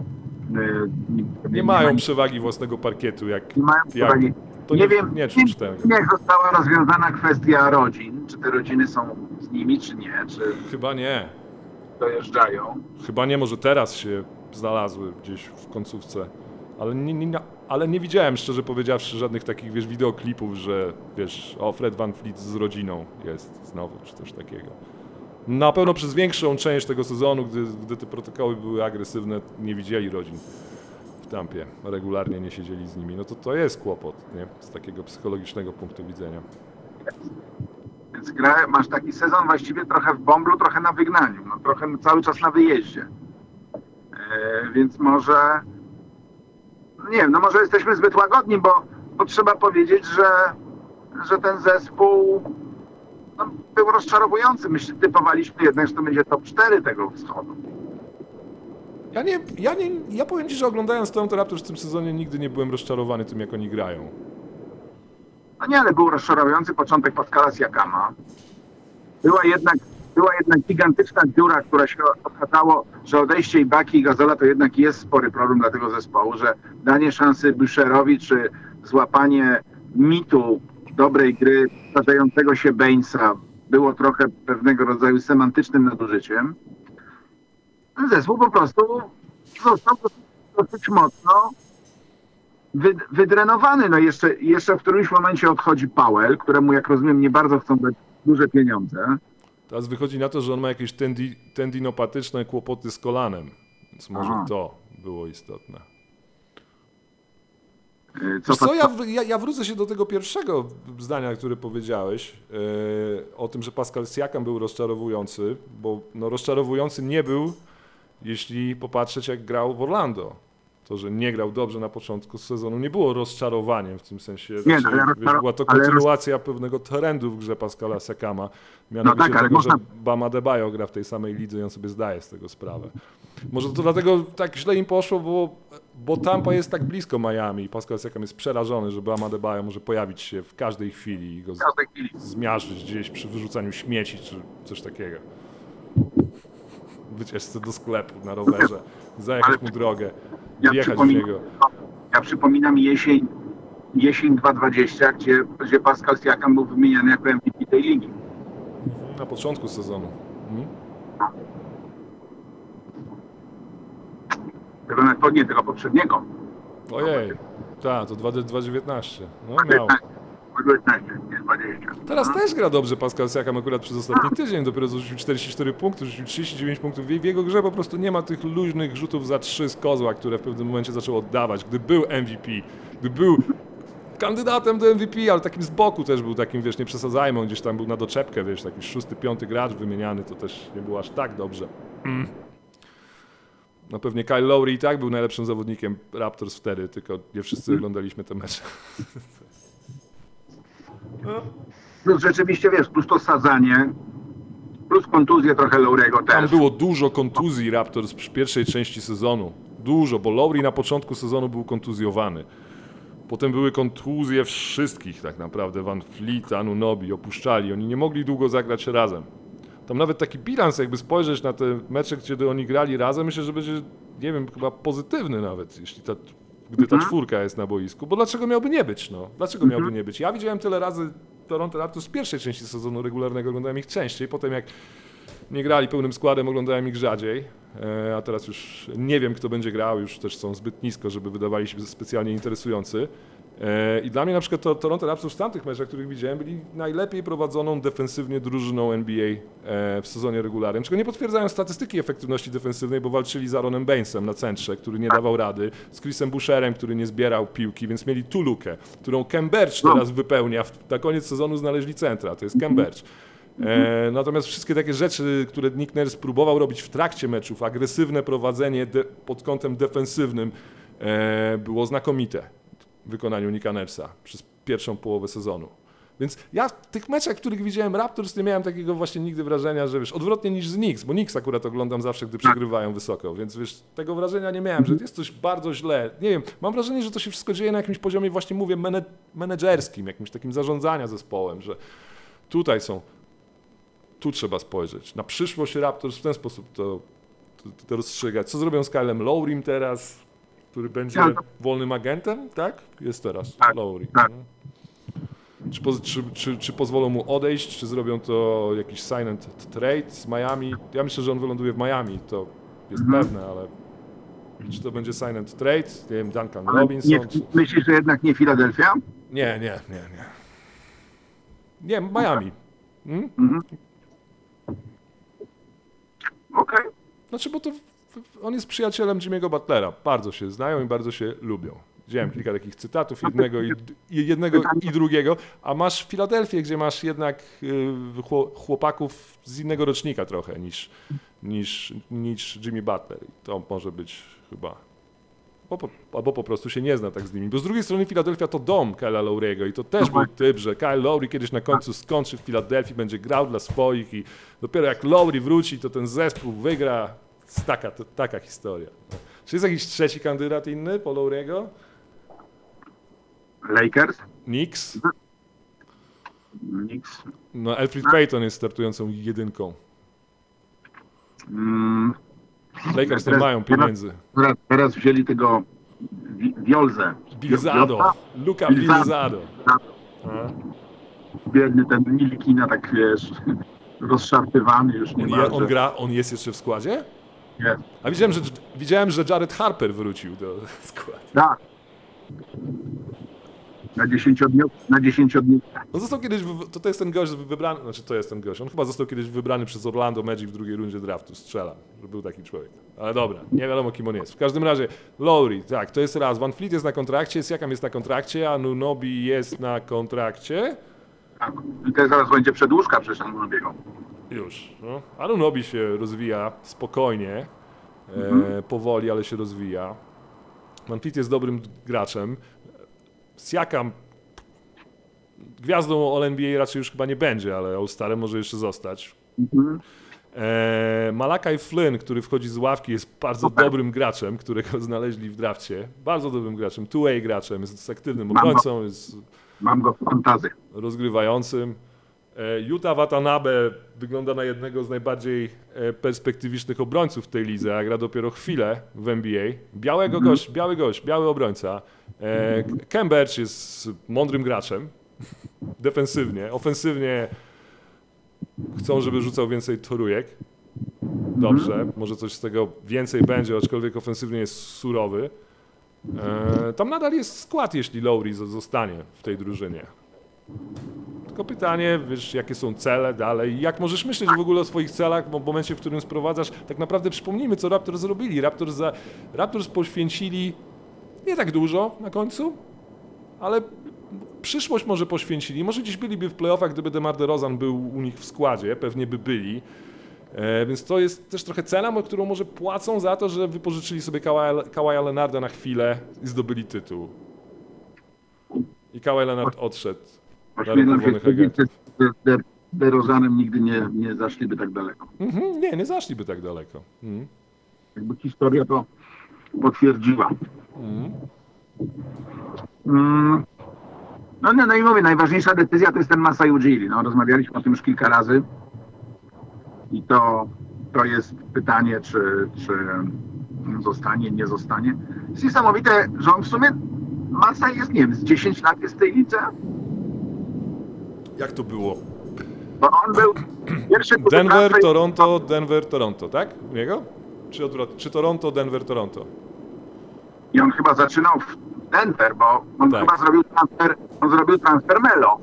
Yy, Nie mają przewagi własnego parkietu, jak, Nie mają jak przewagi. to nie, nie, wiem, nie nie czuć tego. wiem, jak została rozwiązana kwestia rodzin. Czy te rodziny są z nimi, czy nie? Czy Chyba nie. dojeżdżają? Chyba nie, może teraz się znalazły gdzieś w końcówce. Ale nie, nie, ale nie widziałem, szczerze powiedziawszy, żadnych takich, wiesz, wideoklipów, że, wiesz, o, Fred Van Fleet z rodziną jest znowu, czy coś takiego. Na pewno przez większą część tego sezonu, gdy, gdy te protokoły były agresywne, nie widzieli rodzin w Tampie. Regularnie nie siedzieli z nimi. No to to jest kłopot, nie? Z takiego psychologicznego punktu widzenia. Więc gra, masz taki sezon właściwie trochę w bąblu, trochę na wygnaniu, no trochę cały czas na wyjeździe. E, więc może, nie wiem, no może jesteśmy zbyt łagodni, bo, bo trzeba powiedzieć, że, że ten zespół no, był rozczarowujący. My się typowaliśmy jednak, że to będzie top cztery tego wschodu. Ja nie, ja nie, ja powiem Ci, że oglądając Toronto Raptors w tym sezonie nigdy nie byłem rozczarowany tym, jak oni grają. No nie, ale był rozczarowujący początek Pascala Siakama. Była jednak, była jednak gigantyczna dziura, która się okazało, że odejście Ibaki i Gazola to jednak jest spory problem dla tego zespołu, że danie szansy Boucherowi czy złapanie mitu dobrej gry starzającego się Bainesa było trochę pewnego rodzaju semantycznym nadużyciem. zespół po prostu został dosyć mocno wy, wydrenowany. No jeszcze, jeszcze w którymś momencie odchodzi Powell, któremu, jak rozumiem, nie bardzo chcą dać duże pieniądze. Teraz wychodzi na to, że on ma jakieś tendi, tendinopatyczne kłopoty z kolanem, więc może Aha. to było istotne. Yy, Wiesz to- co, ja, ja, ja wrócę się do tego pierwszego zdania, które powiedziałeś, yy, o tym, że Pascal Siakam był rozczarowujący, bo no, rozczarowujący nie był, jeśli popatrzeć, jak grał w Orlando. To, że nie grał dobrze na początku sezonu, nie było rozczarowaniem w tym sensie. Nie, Raczej, no, ale wiesz, była to ale roz- kontynuacja pewnego trendu w grze Pascala Siakama. Mianowicie No tak, ale tego, można- że Bam Adebayo gra w tej samej lidze i on sobie zdaje z tego sprawę. Może to dlatego tak źle im poszło, bo, bo Tampa jest tak blisko Miami i Pascal Siakam jest przerażony, że Bam Adebayo może pojawić się w każdej chwili i go z, w każdej chwili. zmiażdżyć gdzieś przy wyrzucaniu śmieci czy coś takiego. Wycieczce do sklepu na rowerze, zajechać mu drogę, Ja wjechać w przypominam, niego. ja przypominam jesień, jesień dwa tysiące dwudziesty, gdzie, gdzie Pascal Siakam był wymieniany jako M V P tej ligi. Na początku sezonu. Mhm. Tego nawet nie tego poprzedniego. Ojej, tak, to dwa tysiące dziewiętnaście. No miał. dziewiętnaście, nie dwadzieścia. Teraz też gra dobrze Pascal Siakam akurat przez ostatni tydzień, dopiero rzucił czterdzieści cztery punkty, rzucił trzydzieści dziewięć punktów. W jego grze po prostu nie ma tych luźnych rzutów za trzy z kozła, które w pewnym momencie zaczął oddawać. Gdy był M V P, gdy był kandydatem do M V P, ale takim z boku też był takim, wiesz, nie przesadzajmy, on gdzieś tam był na doczepkę, wiesz, taki szósty, piąty gracz wymieniany, to też nie było aż tak dobrze. Mm. No pewnie Kyle Lowry i tak był najlepszym zawodnikiem Raptors wtedy, tylko nie wszyscy oglądaliśmy te mecze. Plus rzeczywiście, wiesz, plus to sadzanie, plus kontuzję trochę Lowry'ego Tam też. było dużo kontuzji Raptors przy pierwszej części sezonu. Dużo, bo Lowry na początku sezonu był kontuzjowany. Potem były kontuzje wszystkich tak naprawdę. Van Fleet, Anunoby opuszczali. Oni nie mogli długo zagrać razem. Tam nawet taki bilans, jakby spojrzeć na te mecze, gdzie oni grali razem, myślę, że będzie, nie wiem, chyba pozytywny nawet, jeśli ta, gdy ta czwórka jest na boisku. Bo dlaczego miałby nie być, no? Dlaczego miałby nie być? Ja widziałem tyle razy Toronto Raptors z pierwszej części sezonu regularnego, oglądałem ich częściej, potem jak nie grali pełnym składem, oglądałem ich rzadziej, e, a teraz już nie wiem, kto będzie grał, już też są zbyt nisko, żeby wydawali się specjalnie interesujący. E, I dla mnie na przykład to, Toronto Raptors w tamtych meczach, których widziałem, byli najlepiej prowadzoną defensywnie drużyną N B A e, w sezonie regularnym, czego nie potwierdzają statystyki efektywności defensywnej, bo walczyli z Aaronem Bainesem na centrze, który nie dawał rady, z Chrisem Boucherem, który nie zbierał piłki, więc mieli tu lukę, którą Kem Birch teraz wypełnia. Na koniec sezonu znaleźli centra, to jest Kem Birch. E, natomiast wszystkie takie rzeczy, które Nick Nurse próbował robić w trakcie meczów, agresywne prowadzenie de, pod kątem defensywnym e, było znakomite w wykonaniu Nicka Nurse'a przez pierwszą połowę sezonu. Więc ja w tych meczach, w których widziałem Raptors, nie miałem takiego właśnie nigdy wrażenia, że wiesz, odwrotnie niż z Knicks, bo Knicks akurat oglądam zawsze, gdy przegrywają wysoko, więc wiesz, tego wrażenia nie miałem, że jest coś bardzo źle. Nie wiem, mam wrażenie, że to się wszystko dzieje na jakimś poziomie właśnie, mówię, mene- menedżerskim, jakimś takim zarządzania zespołem, że tutaj są tu trzeba spojrzeć. Na przyszłość Raptors w ten sposób to, to, to rozstrzygać. Co zrobią z Kylem Lowrym teraz, który będzie Ja- wolnym agentem? Tak? Jest teraz Tak, Lowry. tak. no. Czy, poz, czy, czy, czy pozwolą mu odejść, czy zrobią to jakiś sign and trade z Miami? Ja myślę, że on wyląduje w Miami, to jest Mhm. pewne, ale czy to będzie sign and trade? Nie wiem, Duncan Ale Robinson? nie, Czy... myślisz, że jednak nie Filadelfia? Nie, nie, nie, nie. Nie, Miami. Hmm? Mhm. Okej. Znaczy, bo to w- w- on jest przyjacielem Jimmy'ego Butlera. Bardzo się znają i bardzo się lubią. Widziałem kilka takich cytatów, jednego i, i jednego i drugiego, a masz Filadelfię, gdzie masz jednak y, chło- chłopaków z innego rocznika trochę niż, niż, niż Jimmy Butler. I to może być chyba... Bo po, albo po prostu się nie zna tak z nimi. Bo z drugiej strony Filadelfia to dom Kyle'a Lowry'ego i to też był typ, że Kyle Lowry kiedyś na końcu skończy w Filadelfii, będzie grał dla swoich i dopiero jak Lowry wróci, to ten zespół wygra. Taka, to, taka historia. No. Czy jest jakiś trzeci kandydat inny po Lowry'ego? Lakers? Knicks? Knicks. No Elfrid Payton jest startującą jedynką. Mm, Lakers nie teraz- mają pieniędzy. Teraz, teraz wzięli tego Wi- Wiolzę. Bilzado, Wiolza? Luka Bilzado. Bilzado. A? Biedny ten Milkina, tak wiesz, rozszarpywany już On, je, niemalże. on gra, on jest jeszcze w składzie? Jest. A widziałem, że, widziałem, że Jared Harper wrócił do składu. Tak. Na dziesięciodniu, na dziesięciodniu. No został kiedyś, wy- to, to jest ten gość wybrany, znaczy to jest ten gość, on chyba został kiedyś wybrany przez Orlando Magic w drugiej rundzie draftu, strzelam, że był taki człowiek. Ale dobra, nie wiadomo kim on jest. W każdym razie, Lowry, tak, to jest raz, Van Fleet jest na kontrakcie, Siakam jest na kontrakcie, Anunoby jest na kontrakcie. Tak. I to zaraz będzie przedłużka przecież Anunobiego. Już, no. Anunoby się rozwija spokojnie, e, powoli, ale się rozwija. Van Fleet jest dobrym graczem. Siakam gwiazdą All N B A raczej już chyba nie będzie, ale All-Starem może jeszcze zostać. Mhm. E, Malachi Flynn, który wchodzi z ławki, jest bardzo Super. dobrym graczem, którego znaleźli w drafcie. Bardzo dobrym graczem, two-way graczem, jest aktywnym Mam go. obrońcą, jest Mam go w fantazy. rozgrywającym. E, Yuta Watanabe wygląda na jednego z najbardziej e, perspektywicznych obrońców w tej lidze, a gra dopiero chwilę w N B A. Białego Mhm. gość, biały gość, biały obrońca. E, Cambridge jest mądrym graczem, defensywnie, ofensywnie chcą, żeby rzucał więcej trójek. Dobrze, może coś z tego więcej będzie, aczkolwiek ofensywnie jest surowy. E, tam nadal jest skład, jeśli Lowry zo- zostanie w tej drużynie. Tylko pytanie, wiesz, jakie są cele dalej, jak możesz myśleć w ogóle o swoich celach w momencie, w którym sprowadzasz, tak naprawdę przypomnijmy, co Raptors zrobili. Raptors, za, Raptors poświęcili nie tak dużo na końcu, ale przyszłość może poświęcili, może gdzieś byliby w playoffach, gdyby DeMar DeRozan był u nich w składzie, pewnie by byli. E, więc to jest też trochę cena, którą może płacą za to, że wypożyczyli sobie Kawaja- Kawaja Leonarda na chwilę i zdobyli tytuł. I Kawhi Leonard odszedł. Ośmielam się Wolnych powiedzieć, agentów. że z De- DeRozanem nigdy nie, nie zaszliby tak daleko. Mhm, nie, nie zaszliby tak daleko. Mhm. Jakby historia to potwierdziła. Mhm. Mm. No, no, no i mówię, najważniejsza decyzja to jest ten Masai Ujiri. No, rozmawialiśmy o tym już kilka razy. I to, to jest pytanie, czy, czy zostanie, nie zostanie. Jest niesamowite, że on w sumie Masai jest, nie wiem, z dziesięć lat jest w tej lidze. Jak to było? Bo on był pierwszy... który Denver, transfer- Toronto, Denver, Toronto, tak? U niego? Czy, odwrot, czy Toronto, Denver, Toronto? I on chyba zaczynał w Denver, bo on Tak. chyba zrobił transfer, on zrobił transfer Melo.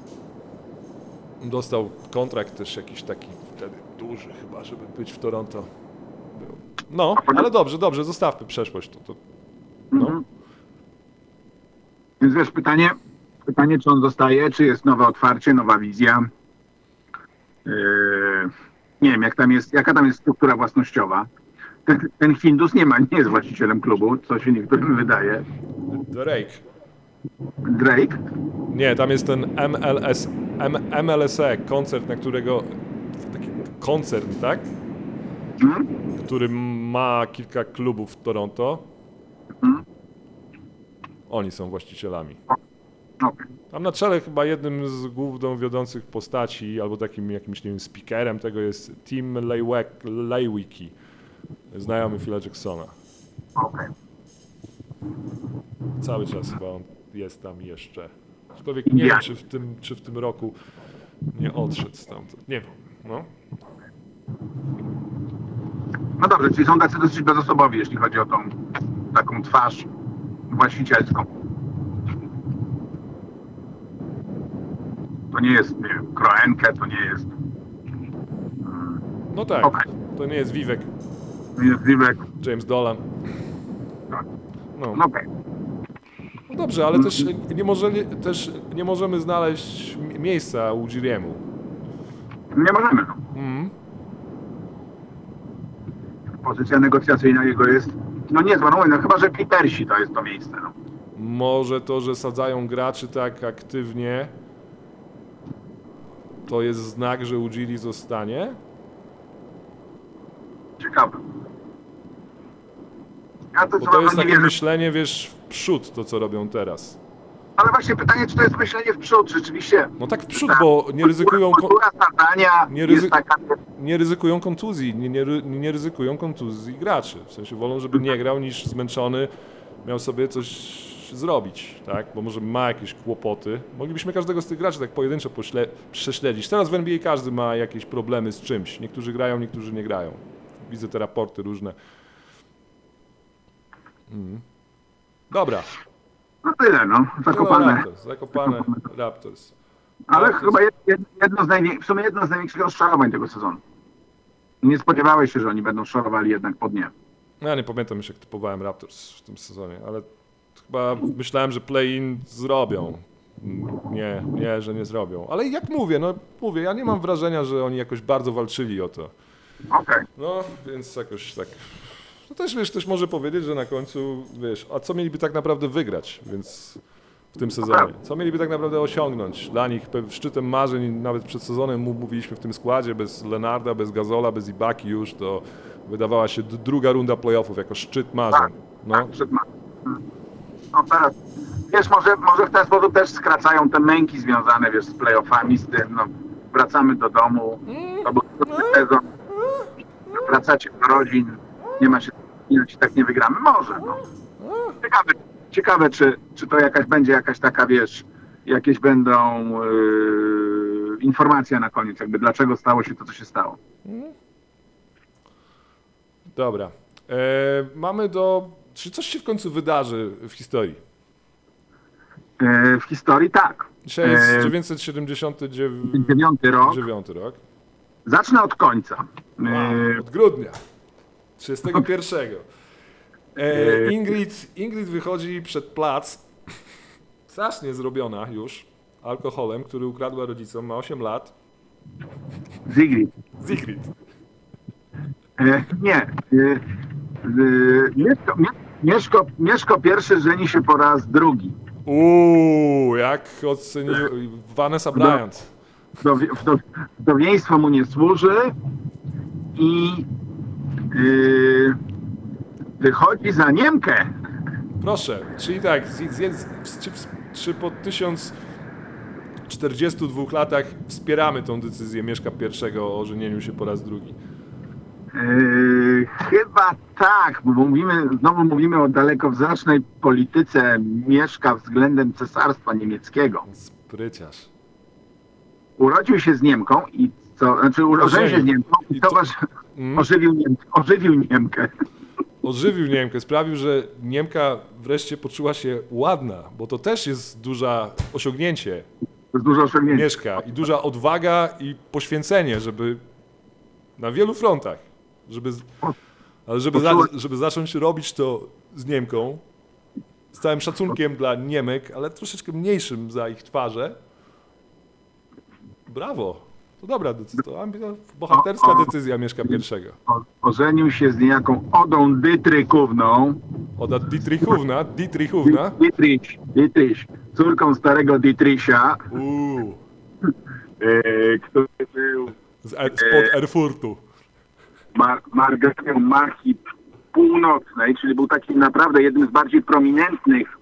Dostał kontrakt też jakiś taki wtedy duży chyba, żeby być w Toronto. Był. No, ale dobrze, dobrze, zostawmy przeszłość. To, to, no. Mhm. Więc wiesz, pytanie, pytanie, czy on zostaje, czy jest nowe otwarcie, nowa wizja. Yy, nie wiem, jak tam jest, jaka tam jest struktura własnościowa. Ten, ten Hindus nie ma, nie jest właścicielem klubu, co się niektórym wydaje. Drake. Drake. Nie, tam jest ten M L S, M, M L S E, koncert, na którego, taki koncern, tak? Mhm. Który ma kilka klubów w Toronto. Mhm. Oni są właścicielami. Okay. Tam na czele chyba jednym z główną wiodących postaci, albo takim jakimś, nie wiem, speakerem tego jest Tim Leiwek- Leiweke, znajomy Phila Jacksona. Okay. Cały czas chyba on jest tam jeszcze. Aczkolwiek nie wiem, czy w tym, czy w tym roku nie odszedł stamtąd. Nie wiem, no. No dobrze, czyli są tacy dosyć bezosobowi, jeśli chodzi o tą taką twarz właścicielską. To nie jest, nie wiem, Kroenke, to nie jest, No tak, Okej. to nie jest Vivek, to nie jest Vivek. James Dolan. Tak. No. No okej. No dobrze, ale też nie, może, też nie możemy znaleźć mi- miejsca Ujiriemu. Nie możemy. No. Mhm. Pozycja negocjacyjna jego jest, no niezła, no, mówię, no chyba, że Clippersi to jest to miejsce. No. Może to, że sadzają graczy tak aktywnie, to jest znak, że Ujiri zostanie? Ciekawe. Ja to, Bo to jest nie takie wierzę. myślenie, wiesz, w przód, to co robią teraz. Ale właśnie pytanie, czy to jest myślenie w przód, rzeczywiście. No tak w przód, bo nie ryzykują, ko- Kultura sadzania nie jest ryzy- taka... nie ryzykują kontuzji, nie, nie, ry- nie ryzykują kontuzji graczy. W sensie wolą, żeby nie grał, niż zmęczony miał sobie coś zrobić, tak? Bo może ma jakieś kłopoty. Moglibyśmy każdego z tych graczy tak pojedynczo pośle- prześledzić. Teraz w N B A każdy ma jakieś problemy z czymś. Niektórzy grają, niektórzy nie grają. widzę te raporty różne. Mm. Dobra. No tyle, no. Zakopane. No, Raptors, Zakopane Raptors. Ale Raptors. chyba jed- jedno z największych, w sumie jedno z największych rozczarowań tego sezonu. Nie spodziewałeś się, że oni będą szorowali jednak po dnie. No, ja nie pamiętam już, jak typowałem Raptors w tym sezonie, ale chyba myślałem, że play-in zrobią. Nie, nie, że nie zrobią. Ale jak mówię, no mówię, ja nie mam wrażenia, że oni jakoś bardzo walczyli o to. Okej. No, więc jakoś tak... No też, wiesz, ktoś może powiedzieć, że na końcu, wiesz, a co mieliby tak naprawdę wygrać, więc w tym sezonie? Co mieliby tak naprawdę osiągnąć? Dla nich pe- szczytem marzeń, nawet przed sezonem mu- mówiliśmy w tym składzie, bez Lenarda, bez Gazola, bez Ibaki już, to wydawała się d- druga runda playoffów jako szczyt marzeń. No, Przed ma- No teraz, wiesz, może, może w ten sposób też skracają te męki związane, wiesz, z playoffami, z tym, no, wracamy do domu, to był trudny sezon, wracacie do rodzin, nie ma się spinać i tak nie wygramy. Może, no. Ciekawe, ciekawe czy, czy to jakaś będzie jakaś taka, wiesz, jakieś będą yy, informacje na koniec, jakby dlaczego stało się to, co się stało. dobra. E, mamy do... Czy coś się w końcu wydarzy w historii? Yy, w historii tak. Dzisiaj jest E, dziewięćset siedemdziesiąty Dziewiąty rok. dziewiąty rok. Zacznę od końca. Wow, Yy, od grudnia. trzydziestego pierwszego. E, Ingrid, Ingrid wychodzi przed plac, strasznie zrobiona już, alkoholem, który ukradła rodzicom, ma osiem lat. Zigrid. Zigrid. E, nie. E, e, Mieszko, Mie- Mieszko, Mieszko pierwszy żeni się po raz drugi. Uuu, jak ocenił Vanessa Bryant. Wdowie, wdo, wdowieństwo mu nie służy i e, wychodzi za Niemkę. Proszę, czyli tak, z, z, z, czy, czy po tysiąc czterdziestu dwóch latach wspieramy tą decyzję Mieszka pierwszego o ożenieniu się po raz drugi? Yy, chyba tak, bo mówimy, znowu mówimy o dalekowzrocznej polityce Mieszka względem Cesarstwa Niemieckiego. Spryciarz. Urodził się z Niemką i co, znaczy urodził się z Niemką i I to- zobacz, Mm. ożywił, Niem, ożywił Niemkę. Ożywił Niemkę, sprawił, że Niemka wreszcie poczuła się ładna, bo to też jest duże osiągnięcie To jest dużo osiągnięcia. Mieszka i duża odwaga i poświęcenie, żeby na wielu frontach, żeby, z- ale żeby, za, żeby zacząć robić to z Niemką, z całym szacunkiem dla Niemek, ale troszeczkę mniejszym za ich twarze. Brawo, to dobra decyzja, to ambi- bohaterska decyzja Mieszka pierwszego. O, ożenił się z niejaką Odą Dytrykówną. Oda Dietrichówna, Dietrichówna, Dietrich, Dietrich, córką starego Dietricha, uuu, e, który był z er, spod Erfurtu. mar, margrabią Marki Północnej, czyli był takim naprawdę jednym z bardziej prominentnych,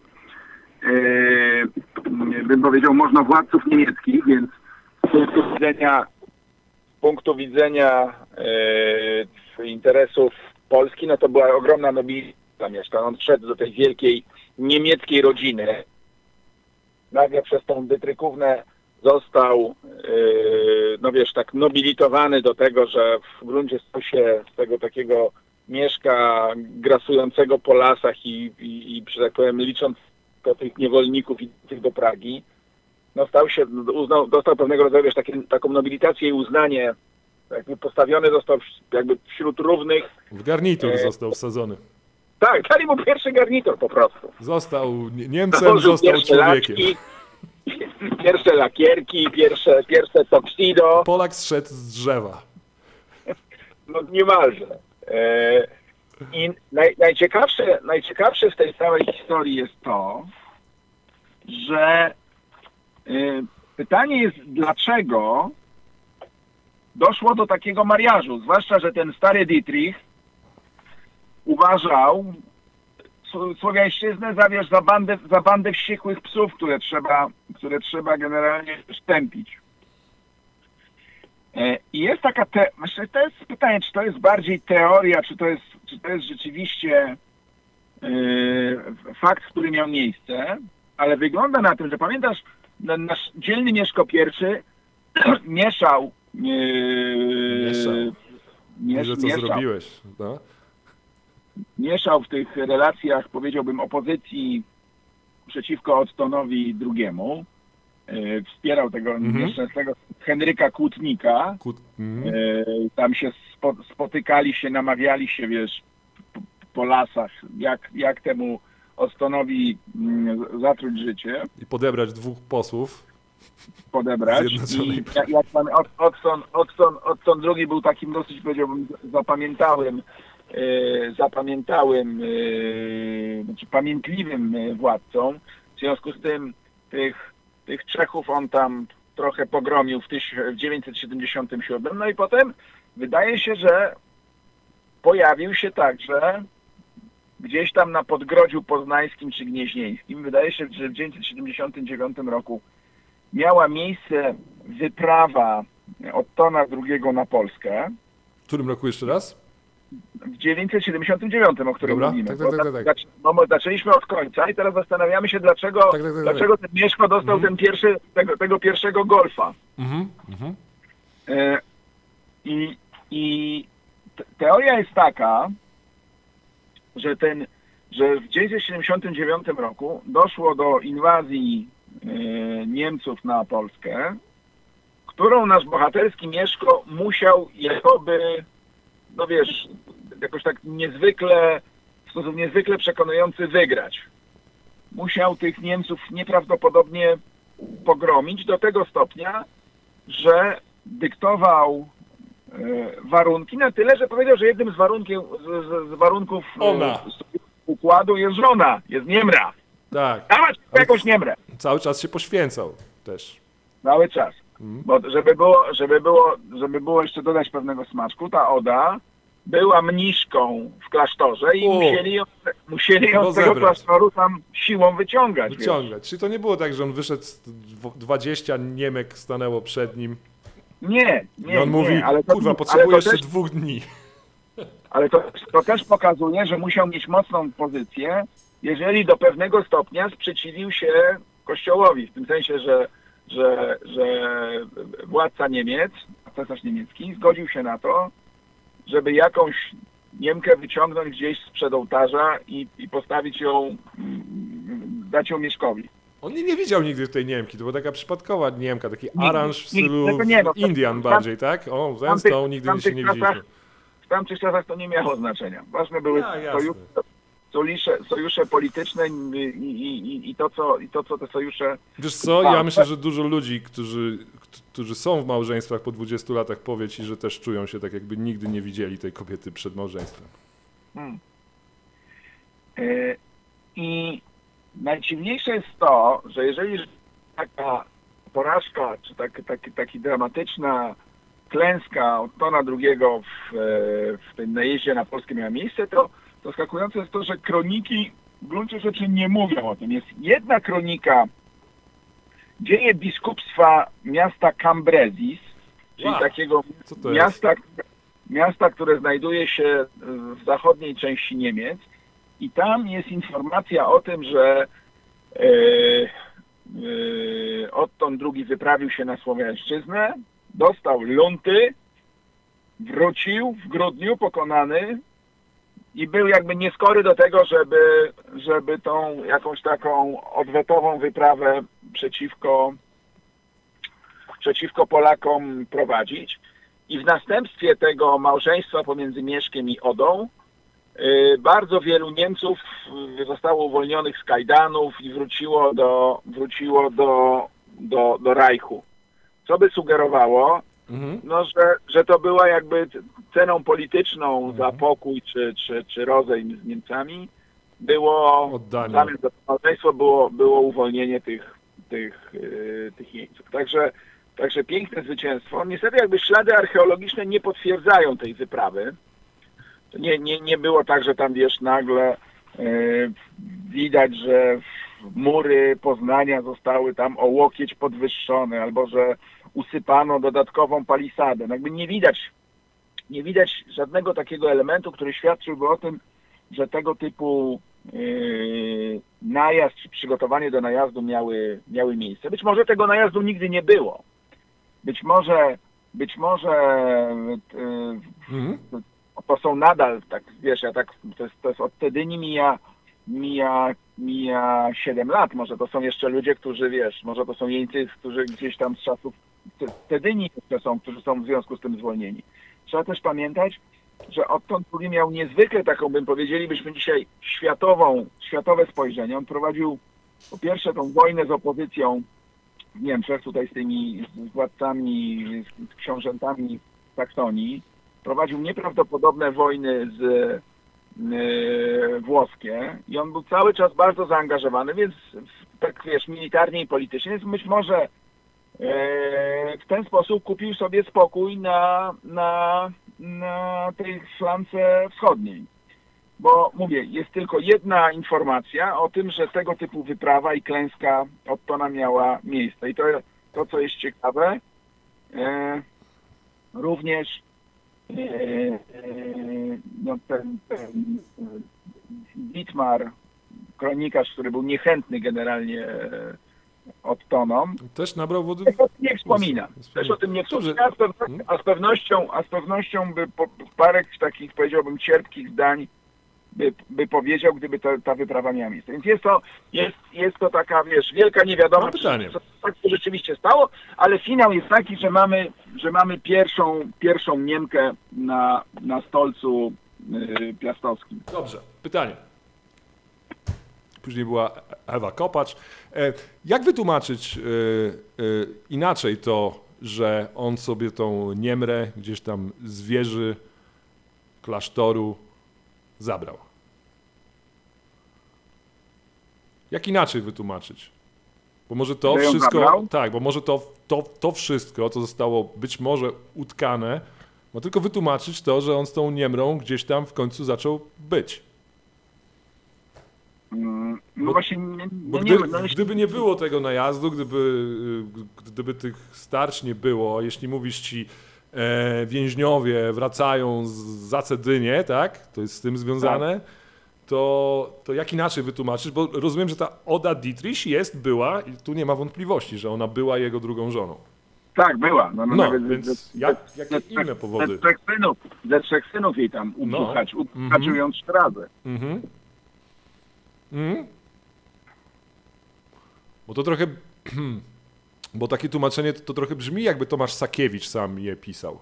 e, bym powiedział, możnowładców niemieckich, więc z punktu widzenia, z punktu widzenia e, interesów Polski, no to była ogromna nobilita Mieszka. On wszedł do tej wielkiej niemieckiej rodziny. Nagle przez tą Dytrykównę został, yy, no wiesz, tak nobilitowany do tego, że w gruncie stał się z tego takiego Mieszka grasującego po lasach i, i, i że tak powiem, licząc do tych niewolników i tych do Pragi, no stał się, uznał, dostał pewnego rodzaju, wiesz, takie, taką nobilitację i uznanie, jakby postawiony został jakby wśród równych. W garnitur E, został wsadzony. Tak, dali mu pierwszy garnitur po prostu. Został Nie- Niemcem, Założył został pierwsze człowiekiem. laczki, pierwsze lakierki, pierwsze, pierwsze tuxedo. Polak zszedł z drzewa. No niemalże. E, I naj, najciekawsze, najciekawsze w tej całej historii jest to, że e, pytanie jest, dlaczego doszło do takiego mariażu. Zwłaszcza, że ten stary Dietrich uważał Sł- Słowiańszczyznę za, wiesz, za, bandę, za bandę wściekłych psów, które trzeba, które trzeba generalnie stępić. E, I jest taka, te... myślę, to jest pytanie, czy to jest bardziej teoria, czy to jest, czy to jest rzeczywiście e, fakt, który miał miejsce, ale wygląda na to, że pamiętasz, na- nasz dzielny Mieszko pierwszy mieszał, e, Mieszał. miesz, Widzę, co mieszał, zrobiłeś. No. mieszał w tych relacjach, powiedziałbym, opozycji przeciwko Ottonowi drugiemu. E, Wspierał tego Mhm. nieszczęsnego Henryka Kłótnika. Kut... Mm. E, Tam się spo, spotykali się, namawiali się, wiesz, po, po lasach, jak, jak temu Ottonowi mm, zatruć życie, I podebrać dwóch posłów podebrać. Zjednoczonej I jak, jak pan Ot- Otton, Otton, Otton drugi był takim dosyć, powiedziałbym, zapamiętałym, e, zapamiętałym, e, znaczy pamiętliwym e, władcą. W związku z tym tych, tych Czechów on tam trochę pogromił w tysiąc dziewięćset siedemdziesiątym siódmym. No i potem wydaje się, że pojawił się także gdzieś tam na Podgrodziu Poznańskim czy Gnieźnieńskim. Wydaje się, że w tysiąc dziewięćset siedemdziesiątym dziewiątym roku miała miejsce wyprawa Ottona drugiego na Polskę. W którym roku jeszcze raz? W tysiąc dziewięćset siedemdziesiątym dziewiątym, o którym Dobra, mówimy. tak, tak, tak, tak, tak. Bo my zaczęliśmy od końca i teraz zastanawiamy się, dlaczego, Tak, tak, tak, tak. dlaczego ten Mieszko dostał Mhm. ten pierwszy, tego, tego pierwszego golfa. Mhm. Mhm. E, I, i te- teoria jest taka, że ten, że w tysiąc dziewięćset siedemdziesiątym dziewiątym roku doszło do inwazji e, Niemców na Polskę, którą nasz bohaterski Mieszko musiał jakoby, no wiesz, jakoś tak niezwykle, w sposób niezwykle przekonujący wygrać. Musiał tych Niemców nieprawdopodobnie pogromić do tego stopnia, że dyktował e, warunki na tyle, że powiedział, że jednym z, warunkiem, z, z, z warunków e, Ona. układu jest żona, jest Niemra. Tak. Dawać Ale jakąś Niemrę. cały czas się poświęcał też. Cały czas. Mhm. Bo żeby było, żeby było, żeby było jeszcze dodać pewnego smaczku, ta Oda była mniszką w klasztorze i O. musieli ją, musieli ją z tego Rozebrać. klasztoru tam siłą wyciągać. wiesz. Wyciągać. Czy to nie było tak, że on wyszedł, dw- dwadzieścia Niemek stanęło przed nim Nie, nie, i on nie, mówi, ale to, kurwa, ale potrzebuję to jeszcze też, dwóch dni. ale to, to też pokazuje, że musiał mieć mocną pozycję, jeżeli do pewnego stopnia sprzeciwił się Kościołowi, w tym sensie, że, że, że władca Niemiec, cesarz niemiecki, zgodził się na to, żeby jakąś Niemkę wyciągnąć gdzieś sprzed ołtarza i, i postawić ją, mm, dać ją Mieszkowi. On nie, nie widział nigdy tej Niemki, to była taka przypadkowa Niemka, taki Nigdy, aranż w nigdy, stylu tego nie, no, Indian tam- bardziej, tak? O, ten z tamtych- tą nigdy tamtych się nie czasach- widzieliśmy. W tamtych czasach to nie miało znaczenia. Ważne były Ja, jasne. sojusze, sojusze, sojusze polityczne i, i, i, i, to, co, i to, co te sojusze... Wiesz co, ja Tak. myślę, że dużo ludzi, którzy, którzy są w małżeństwach po dwudziestu latach, powie ci, że też czują się tak, jakby nigdy nie widzieli tej kobiety przed małżeństwem. Hmm. E, I najdziwniejsze jest to, że jeżeli taka porażka, czy tak, taki, taki dramatyczna klęska Ottona drugiego w, e, w tym najeździe na Polskę miała miejsce, to zaskakujące jest to, że kroniki w gruncie rzeczy nie mówią o tym. Jest jedna kronika, dzieje biskupstwa miasta Cambresis, czyli Wow. takiego Co to jest? miasta, miasta, które znajduje się w zachodniej części Niemiec, i tam jest informacja o tym, że e, e, Otton drugi wyprawił się na Słowiańszczyznę, dostał lunty, wrócił w grudniu pokonany i był jakby nieskory do tego, żeby, żeby tą jakąś taką odwetową wyprawę przeciwko, przeciwko Polakom prowadzić. I w następstwie tego małżeństwa pomiędzy Mieszkiem i Odą y, bardzo wielu Niemców y, zostało uwolnionych z kajdanów i wróciło do, wróciło do, do, do Reichu. Co by sugerowało, Mhm. no, że, że to była jakby ceną polityczną Mhm. za pokój czy, czy, czy rozejm z Niemcami, było Oddanie. zamiast za małżeństwo było, było uwolnienie tych, tych, yy, tych jeńców. Także, także piękne zwycięstwo. Niestety jakby ślady archeologiczne nie potwierdzają tej wyprawy. To nie, nie, nie było tak, że tam wiesz nagle yy, widać, że mury Poznania zostały tam o łokieć podwyższone, albo że usypano dodatkową palisadę. No jakby nie widać, nie widać żadnego takiego elementu, który świadczyłby o tym, że tego typu yy, najazd czy przygotowanie do najazdu miały, miały miejsce. Być może tego najazdu nigdy nie było. Być może być może y, Mhm. to są nadal, tak wiesz, ja tak, to jest, to jest od Tedyni mija, mija, mija siedem lat, może to są jeszcze ludzie, którzy, wiesz, może to są jeńcy, którzy gdzieś tam z czasów Tedyni jeszcze są, którzy są w związku z tym zwolnieni. Trzeba też pamiętać, że odtąd drugi miał niezwykle taką, bym powiedzielibyśmy dzisiaj, światową, światowe spojrzenie. On prowadził po pierwsze tą wojnę z opozycją w Niemczech, tutaj z tymi władcami, z książętami Saksonii. Prowadził nieprawdopodobne wojny z yy, włoskie i on był cały czas bardzo zaangażowany, więc tak wiesz, militarnie i politycznie, więc być może yy, w ten sposób kupił sobie spokój na, na, na tej flance wschodniej. Bo mówię, jest tylko jedna informacja o tym, że tego typu wyprawa i klęska Ottona miała miejsce. I to, to co jest ciekawe, e, również e, e, no ten, ten Dietmar, kronikarz, który był niechętny generalnie Ottonom, Też nabrał wody. też o tym nie wspomina. Też o tym nie wspomina, a z pewnością, a z pewnością, a z pewnością by po, parę takich, powiedziałbym, cierpkich zdań By, by powiedział, gdyby ta, ta wyprawa miała miejsce. Więc jest to, jest, jest to taka, wiesz, wielka niewiadoma, Mam pytanie. co tak się rzeczywiście stało, ale finał jest taki, że mamy, że mamy pierwszą, pierwszą Niemkę na, na stolcu yy, piastowskim. Dobrze, pytanie. Później była Ewa Kopacz. E, Jak wytłumaczyć e, e, inaczej to, że on sobie tą Niemrę gdzieś tam z wieży klasztoru zabrał? Jak inaczej wytłumaczyć? Bo może to Że ją wszystko, zabrał? tak, bo może to, to, to wszystko, co zostało być może utkane, ma tylko wytłumaczyć to, że on z tą Niemrą gdzieś tam w końcu zaczął być. Mm, No Bo- właśnie, nie, Bo no gdy, nie wiem, no jeśli- gdyby nie było tego najazdu, gdyby, y, gdyby tych starć nie było, jeśli mówisz ci e, więźniowie wracają z, za Cedynię, tak, to jest z tym związane, to, to jak inaczej wytłumaczysz, bo rozumiem, że ta Oda Dietrich jest, była i tu nie ma wątpliwości, że ona była jego drugą żoną. Tak, była. No, no, No, nawet więc ze, jak, ze, jakie ze, inne ze powody? trzech synów, ze trzech synów jej tam No. ubrzuchać, Mhm. ubrzuchać ją trzy razy. Mhm. Mhm. Bo to trochę, bo takie tłumaczenie to, to trochę brzmi, jakby Tomasz Sakiewicz sam je pisał.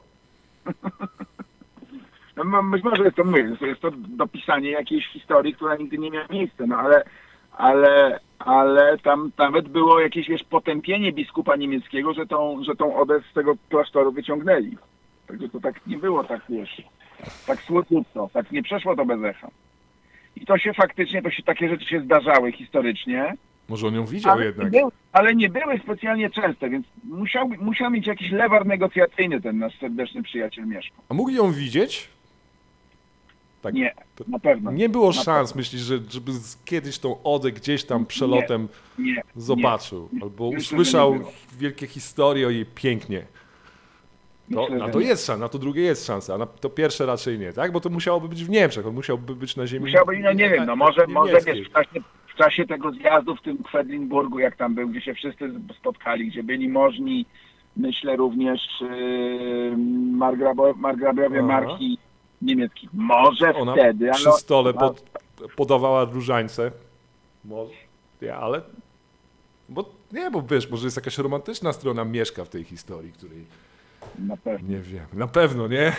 No, no, być może jest to, mówię, jest to dopisanie jakiejś historii, która nigdy nie miała miejsca, no ale, ale, ale tam nawet było jakieś, wiesz, potępienie biskupa niemieckiego, że tą, że tą Odę z tego klasztoru wyciągnęli. Także to tak nie było, tak wiesz, tak słodko, tak nie przeszło to bez echa. I to się faktycznie, to się takie rzeczy się zdarzały historycznie, Może on ją widział ale jednak. nie, były, ale nie były specjalnie częste, więc musiał, musiał mieć jakiś lewar negocjacyjny ten nasz serdeczny przyjaciel Mieszko. A mógł ją widzieć? Tak. Nie, na pewno. Nie było Na szans, myślisz, że, żeby z- kiedyś tą Odę gdzieś tam przelotem Nie, nie. zobaczył, albo Myślę, że usłyszał nie było. wielkie historie o jej pięknie. To, Myślę, na że to nie. jest szansa, na to drugie jest szansa, a na to pierwsze raczej nie, tak? Bo to musiałoby być w Niemczech, on musiałby być na ziemi Musiałby, no nie wiem, no może, może niemieckiej. wiesz, w czasie, w czasie tego zjazdu w tym Kwedlinburgu, jak tam był, gdzie się wszyscy spotkali, gdzie byli możni, myślę również yy, margrabo, margrabiowie Aha. marki niemieckich. Może Ona wtedy, przy ale... stole pod, podawała różańce. Może, nie, ale... Bo nie, bo wiesz, może jest jakaś romantyczna strona Mieszka w tej historii, której Na pewno. nie wiem. Na pewno, nie?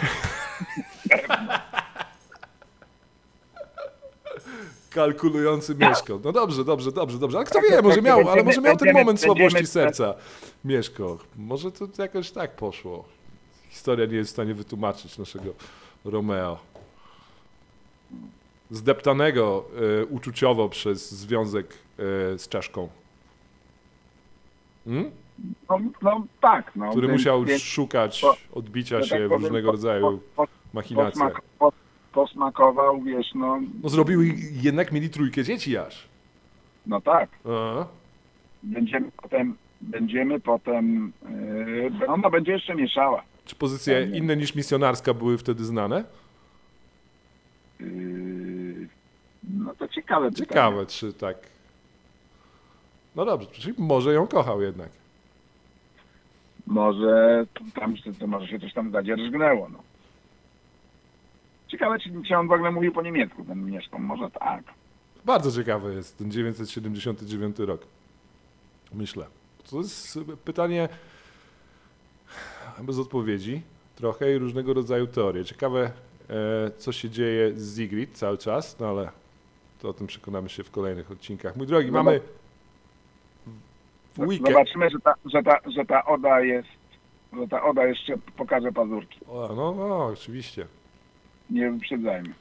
Kalkulujący Mieszko. No dobrze, dobrze, dobrze, dobrze. Ale kto wie, może miał, ale może miał ten Będziemy- moment słabości będziemy- serca. Mieszko. Może to jakoś tak poszło. Historia nie jest w stanie wytłumaczyć naszego Romeo. Zdeptanego e, uczuciowo przez związek e, z czaszką. Hmm? No, no tak, no. Który więc- musiał więc, szukać po- odbicia że się tak w powiem, różnego po- rodzaju po- machinacjach. posmak, po, posmakował, wiesz, no, No zrobił i jednak mieli trójkę dzieci aż. no tak. A, Będziemy potem, będziemy potem, yy, ona będzie jeszcze mieszała. czy pozycje Nie. inne niż misjonarska były wtedy znane? Yy, no to ciekawe pytanie. Ciekawe, czy tak. No dobrze, czyli może ją kochał jednak. może tam to może się coś tam zadzierżgnęło. No. Ciekawe, czy, czy on w ogóle mówił po niemiecku, ten Mieszko. Może tak. Bardzo ciekawy jest ten dziewięćset siedemdziesiąty dziewiąty rok. Myślę. To jest pytanie bez odpowiedzi. Trochę i różnego rodzaju teorie. Ciekawe, e, co się dzieje z Sigrid cały czas, no ale to o tym przekonamy się w kolejnych odcinkach. Mój drogi, Zobacz- mamy w weekend... Zobaczymy, że ta, że, ta, że ta Oda jest, że ta Oda jeszcze pokaże pazurki. O, no, no, oczywiście. Nie wyprzedzajmy.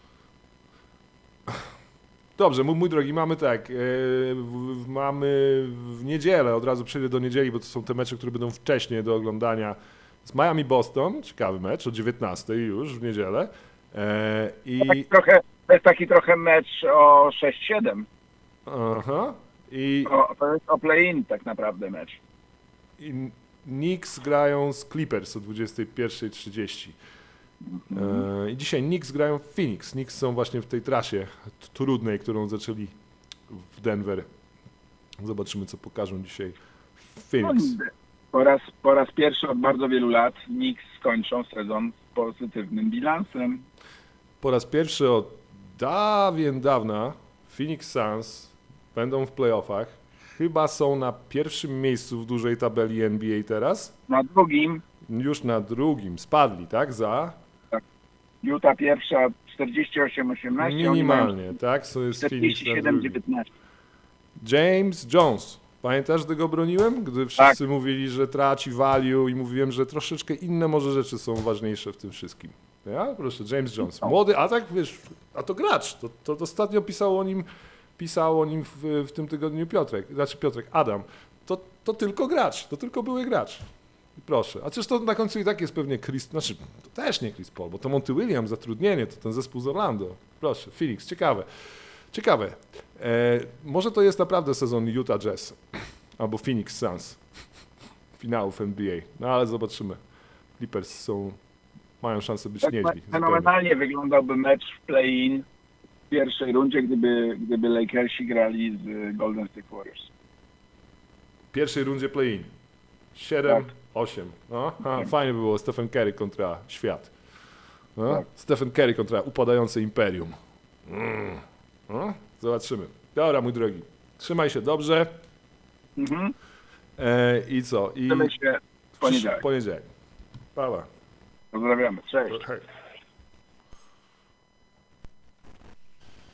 Dobrze, mój, mój drogi, mamy tak, e, w, w, mamy w niedzielę, od razu przejdę do niedzieli, bo to są te mecze, które będą wcześniej do oglądania. Z Miami-Boston, ciekawy mecz, o dziewiętnastej już w niedzielę. E, To, taki I, trochę, to jest taki trochę mecz o sześć siedem. aha, i, O, to jest o play-in tak naprawdę mecz. i Knicks grają z Clippers o dwudziestej pierwszej trzydzieści. E, I dzisiaj Knicks grają w Phoenix. Knicks są właśnie w tej trasie t- trudnej, którą zaczęli w Denver. Zobaczymy, co pokażą dzisiaj w No, Phoenix. po, raz, po raz pierwszy od bardzo wielu lat Knicks skończą sezon z pozytywnym bilansem. Po raz pierwszy od dawien dawna Phoenix Suns będą w playoffach. Chyba są na pierwszym miejscu w dużej tabeli N B A teraz. Na drugim Już na drugim spadli, tak? Za Utah pierwsza czterdzieści osiem osiemnaście. minimalnie, tak? So jest Phoenix czterdzieści na siedem drugim. dziewiętnaście. James Jones. Pamiętasz, gdy go broniłem? Gdy wszyscy mówili, że traci value i mówiłem, że troszeczkę inne może rzeczy są ważniejsze w tym wszystkim. Ja? Proszę, James Jones. Młody atak, wiesz, a to gracz. To, to ostatnio pisał o nim, pisał o nim w, w tym tygodniu Piotrek, znaczy Piotrek, Adam. To, to tylko gracz, to tylko były gracz. Proszę. A przecież to na końcu i tak jest pewnie Chris, znaczy to też nie Chris Paul, bo to Monty Williams, zatrudnienie, to ten zespół z Orlando. Proszę, Phoenix, ciekawe. Ciekawe. E, może to jest naprawdę sezon Utah Jazz albo Phoenix Suns finałów N B A. No ale zobaczymy. Clippers są, mają szansę być Tak niedźli. zupełnie. fenomenalnie wyglądałby mecz w play-in w pierwszej rundzie, gdyby, gdyby Lakersi grali z Golden State Warriors. W pierwszej rundzie play-in. siedem Tak. osiem. No, ha, fajnie by było Stephen Curry kontra świat. No, Tak. Stephen Curry kontra upadające imperium. Mm. No, zobaczymy. Dobra, mój drogi. Trzymaj się dobrze. Mhm. E, I co? I Widzimy się w poniedziałek. poniedziałek. Pa, pa. Pozdrawiamy. Cześć. Hej.